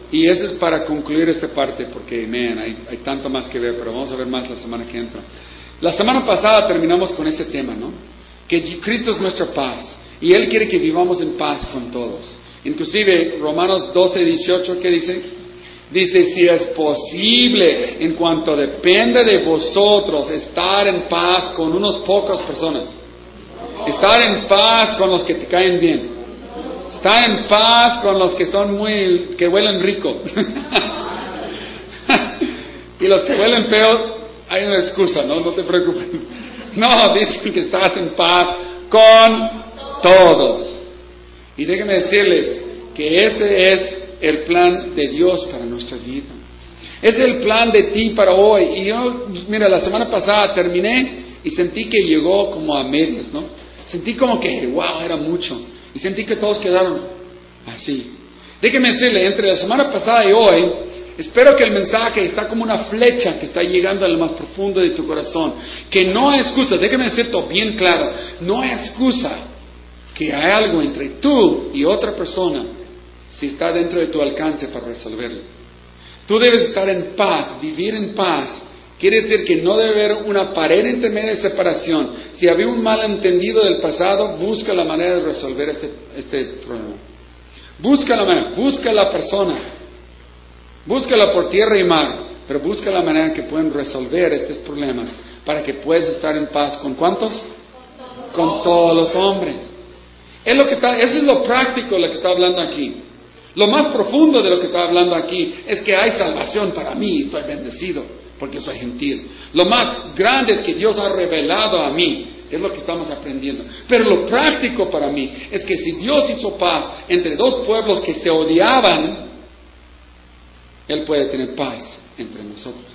Y eso es para concluir esta parte, porque, man, hay, hay tanto más que ver, pero vamos a ver más la semana que entra. La semana pasada terminamos con este tema, ¿no? Que Cristo es nuestra paz, y Él quiere que vivamos en paz con todos. Inclusive, Romanos doce, dieciocho, ¿qué dice? Dice, si es posible, en cuanto depende de vosotros, estar en paz con unas pocas personas. Estar en paz con los que te caen bien. Estar en paz con los que son muy, que huelen rico. Y los que huelen feo, hay una excusa, ¿no? No te preocupes. No, dicen que estás en paz con todos. Y déjenme decirles que ese es el plan de Dios para nuestra vida. Ese es el plan de ti para hoy. Y yo, mira, la semana pasada terminé y sentí que llegó como a medias, ¿no? Sentí como que, wow, era mucho. Y sentí que todos quedaron así. Déjeme decirle, entre la semana pasada y hoy, espero que el mensaje está como una flecha que está llegando a lo más profundo de tu corazón. Que no hay excusa, déjeme decirte bien claro, no hay excusa que hay algo entre tú y otra persona si está dentro de tu alcance para resolverlo. Tú debes estar en paz, vivir en paz. Quiere decir que no debe haber una pared intermedia de separación. Si había un malentendido del pasado, busca la manera de resolver este, este problema. Busca la manera, busca la persona. Búscala por tierra y mar, pero busca la manera que pueden resolver estos problemas para que puedas estar en paz. ¿Con cuántos? Con todos los hombres. Es lo que está, eso es lo práctico de lo que está hablando aquí. Lo más profundo de lo que está hablando aquí es que hay salvación para mí, estoy bendecido porque soy gentil. Lo más grande es que Dios ha revelado a mí, es lo que estamos aprendiendo. Pero lo práctico para mí es que si Dios hizo paz entre dos pueblos que se odiaban, Él puede tener paz entre nosotros.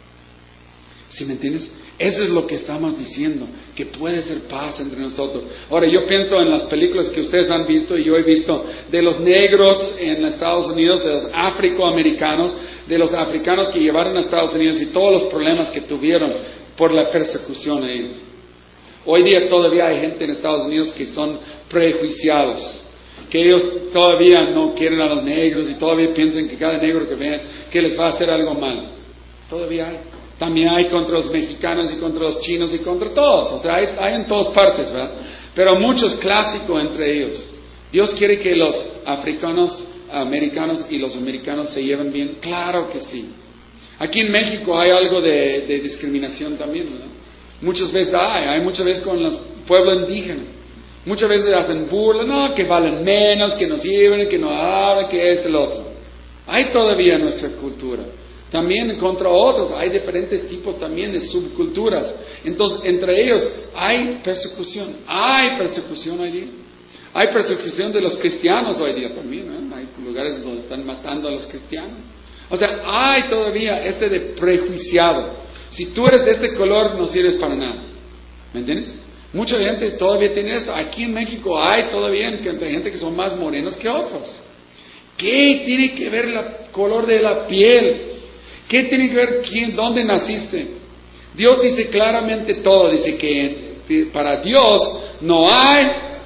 ¿Sí me entiendes? Eso es lo que estamos diciendo, que puede ser paz entre nosotros. Ahora, yo pienso en las películas que ustedes han visto y yo he visto de los negros en Estados Unidos, de los afroamericanos, de los africanos que llevaron a Estados Unidos y todos los problemas que tuvieron por la persecución a ellos. Hoy día todavía hay gente en Estados Unidos que son prejuiciados, que ellos todavía no quieren a los negros y todavía piensan que cada negro que ven que les va a hacer algo mal. Todavía hay. También hay contra los mexicanos y contra los chinos y contra todos. O sea, hay, hay en todas partes, ¿verdad? Pero muchos clásicos entre ellos. Dios quiere que los africanos, americanos y los americanos se lleven bien. Claro que sí. Aquí en México hay algo de, de discriminación también, ¿verdad? Muchas veces hay, hay muchas veces con los pueblos indígenas. Muchas veces hacen burla, no, que valen menos, que no sirven, que no hablan, que esto y lo otro. Hay todavía en nuestra cultura. También contra otros, hay diferentes tipos también de subculturas. Entonces, entre ellos hay persecución. Hay persecución hoy día. Hay persecución de los cristianos hoy día también, ¿eh? Hay lugares donde están matando a los cristianos. O sea, hay todavía este de prejuiciado. Si tú eres de este color, no sirves para nada. ¿Me entiendes? Mucha gente todavía tiene eso. Aquí en México hay todavía gente que son más morenos que otros. ¿Qué tiene que ver el color de la piel? ¿Qué tiene que ver quién, dónde naciste? Dios dice claramente todo. Dice que para Dios no hay...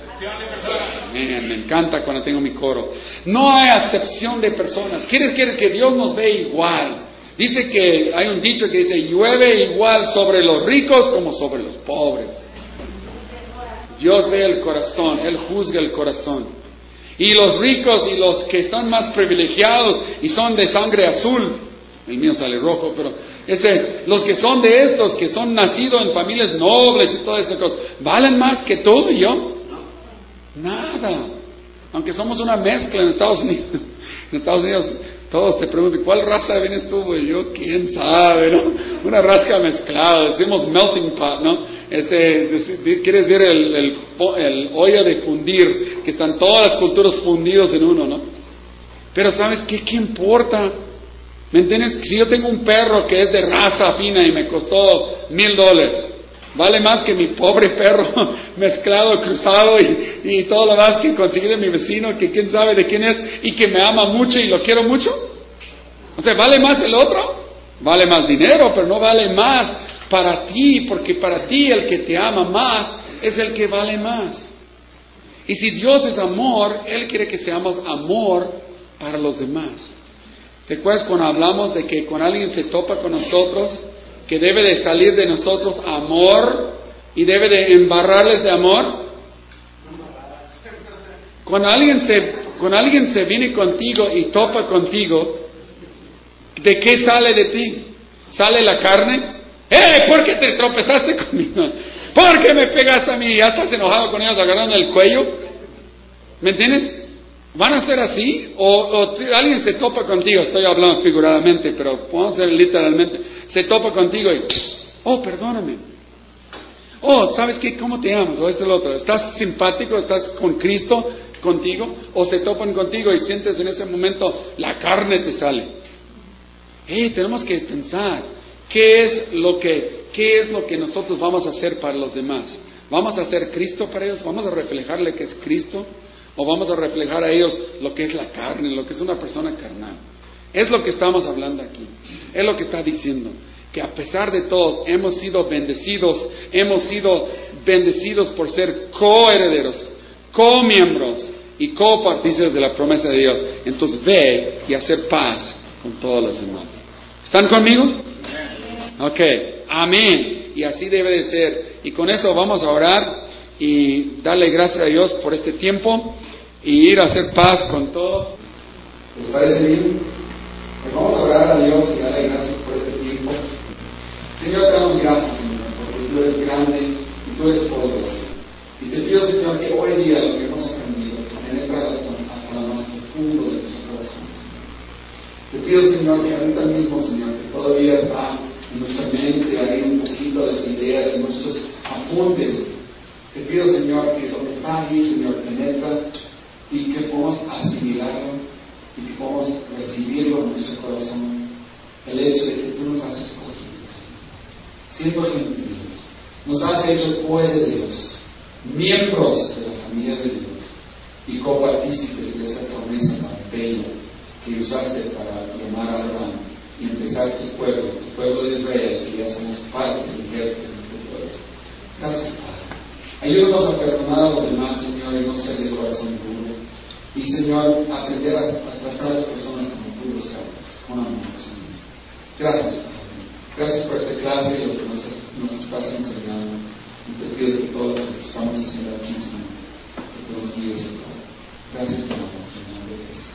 Me, me encanta cuando tengo mi coro. No hay acepción de personas. Quiere decir que Dios nos ve igual. Dice que hay un dicho que dice, llueve igual sobre los ricos como sobre los pobres. Dios ve el corazón, Él juzga el corazón. Y los ricos y los que están más privilegiados y son de sangre azul, el mío sale rojo, pero este, los que son de estos, que son nacidos en familias nobles y todas esas cosas, ¿valen más que tú y yo? Nada. Aunque somos una mezcla en Estados Unidos. En Estados Unidos todos te preguntan, ¿cuál raza vienes tú? Pues yo, quién sabe, ¿no? Una raza mezclada, decimos melting pot, ¿no? Este, quiere decir el, el, el olla de fundir, que están todas las culturas fundidos en uno, ¿no? Pero ¿sabes qué? ¿Qué importa? ¿Me entiendes? Si yo tengo un perro que es de raza fina y me costó mil dólares, vale más que mi pobre perro mezclado, cruzado y, y todo lo más que conseguí de mi vecino, que quién sabe de quién es y que me ama mucho y lo quiero mucho. O sea, ¿vale más el otro? Vale más dinero, pero no vale más para ti, porque para ti el que te ama más es el que vale más. Y si Dios es amor, Él quiere que seamos amor para los demás. ¿Te acuerdas cuando hablamos de que cuando alguien se topa con nosotros, que debe de salir de nosotros amor y debe de embarrarles de amor? Cuando alguien se, cuando alguien se viene contigo y topa contigo, ¿de qué sale de ti? ¿Sale la carne? ¡Eh! ¿Por qué te tropezaste conmigo? ¿Por qué me pegaste a mí? ¿Ya estás enojado con ellos agarrando el cuello? ¿Me entiendes? ¿Van a ser así? ¿O, o t- alguien se topa contigo? Estoy hablando figuradamente, pero podemos ser literalmente. Se topa contigo y, oh, perdóname. Oh, ¿sabes qué? ¿Cómo te llamas? O esto y lo otro. ¿Estás simpático? ¿Estás con Cristo contigo? ¿O se topan contigo y sientes en ese momento la carne te sale? Hey, tenemos que pensar, ¿qué es lo que, qué es lo que nosotros vamos a hacer para los demás? ¿Vamos a hacer Cristo para ellos? ¿Vamos a reflejarle que es Cristo? ¿O vamos a reflejar a ellos lo que es la carne, lo que es una persona carnal? Es lo que estamos hablando aquí. Es lo que está diciendo. Que a pesar de todo, hemos sido bendecidos, hemos sido bendecidos por ser coherederos, comiembros y copartícipes de la promesa de Dios. Entonces ve y hacer paz con todos los demás. ¿Están conmigo? Ok, amén. Y así debe de ser. Y con eso vamos a orar y darle gracias a Dios por este tiempo y ir a hacer paz con todo. ¿Les parece bien? Pues vamos a orar a Dios y darle gracias por este tiempo. Señor, te damos gracias, Señor, porque tú eres grande y tú eres poderoso. Y te pido, Señor, que hoy día lo que hemos aprendido penetre hasta, hasta lo más profundo de nuestro corazón, Señor. Te pido, Señor, que ahorita mismo, Señor, que todavía está en nuestra mente, hay un poquito de las ideas y nuestros apuntes. Te pido, Señor, que lo que está ahí, Señor, penetra y que podamos asimilarlo y que podamos recibirlo en nuestro corazón. El hecho de que tú nos has escogido, siendo gentiles, nos has hecho coherederos, miembros de la familia de Dios y copartícipes de esta promesa tan bella que usaste para llamar a Abraham y empezar tu pueblo, tu pueblo de Israel, que ya somos partes integrantes de este pueblo. Gracias, Padre. Ayúdanos a perdonar a los demás, Señor, y no ser de corazón duro. Y, Señor, aprender a, a tratar a las personas como tú los tratas, con amor, Señor. Gracias, Padre. Gracias por esta clase y lo que nos, nos estás enseñando. Y te pido que todo lo que estamos haciendo aquí, Señor, que tú nos guíes en todo. Gracias, Padre, Señor. Gracias.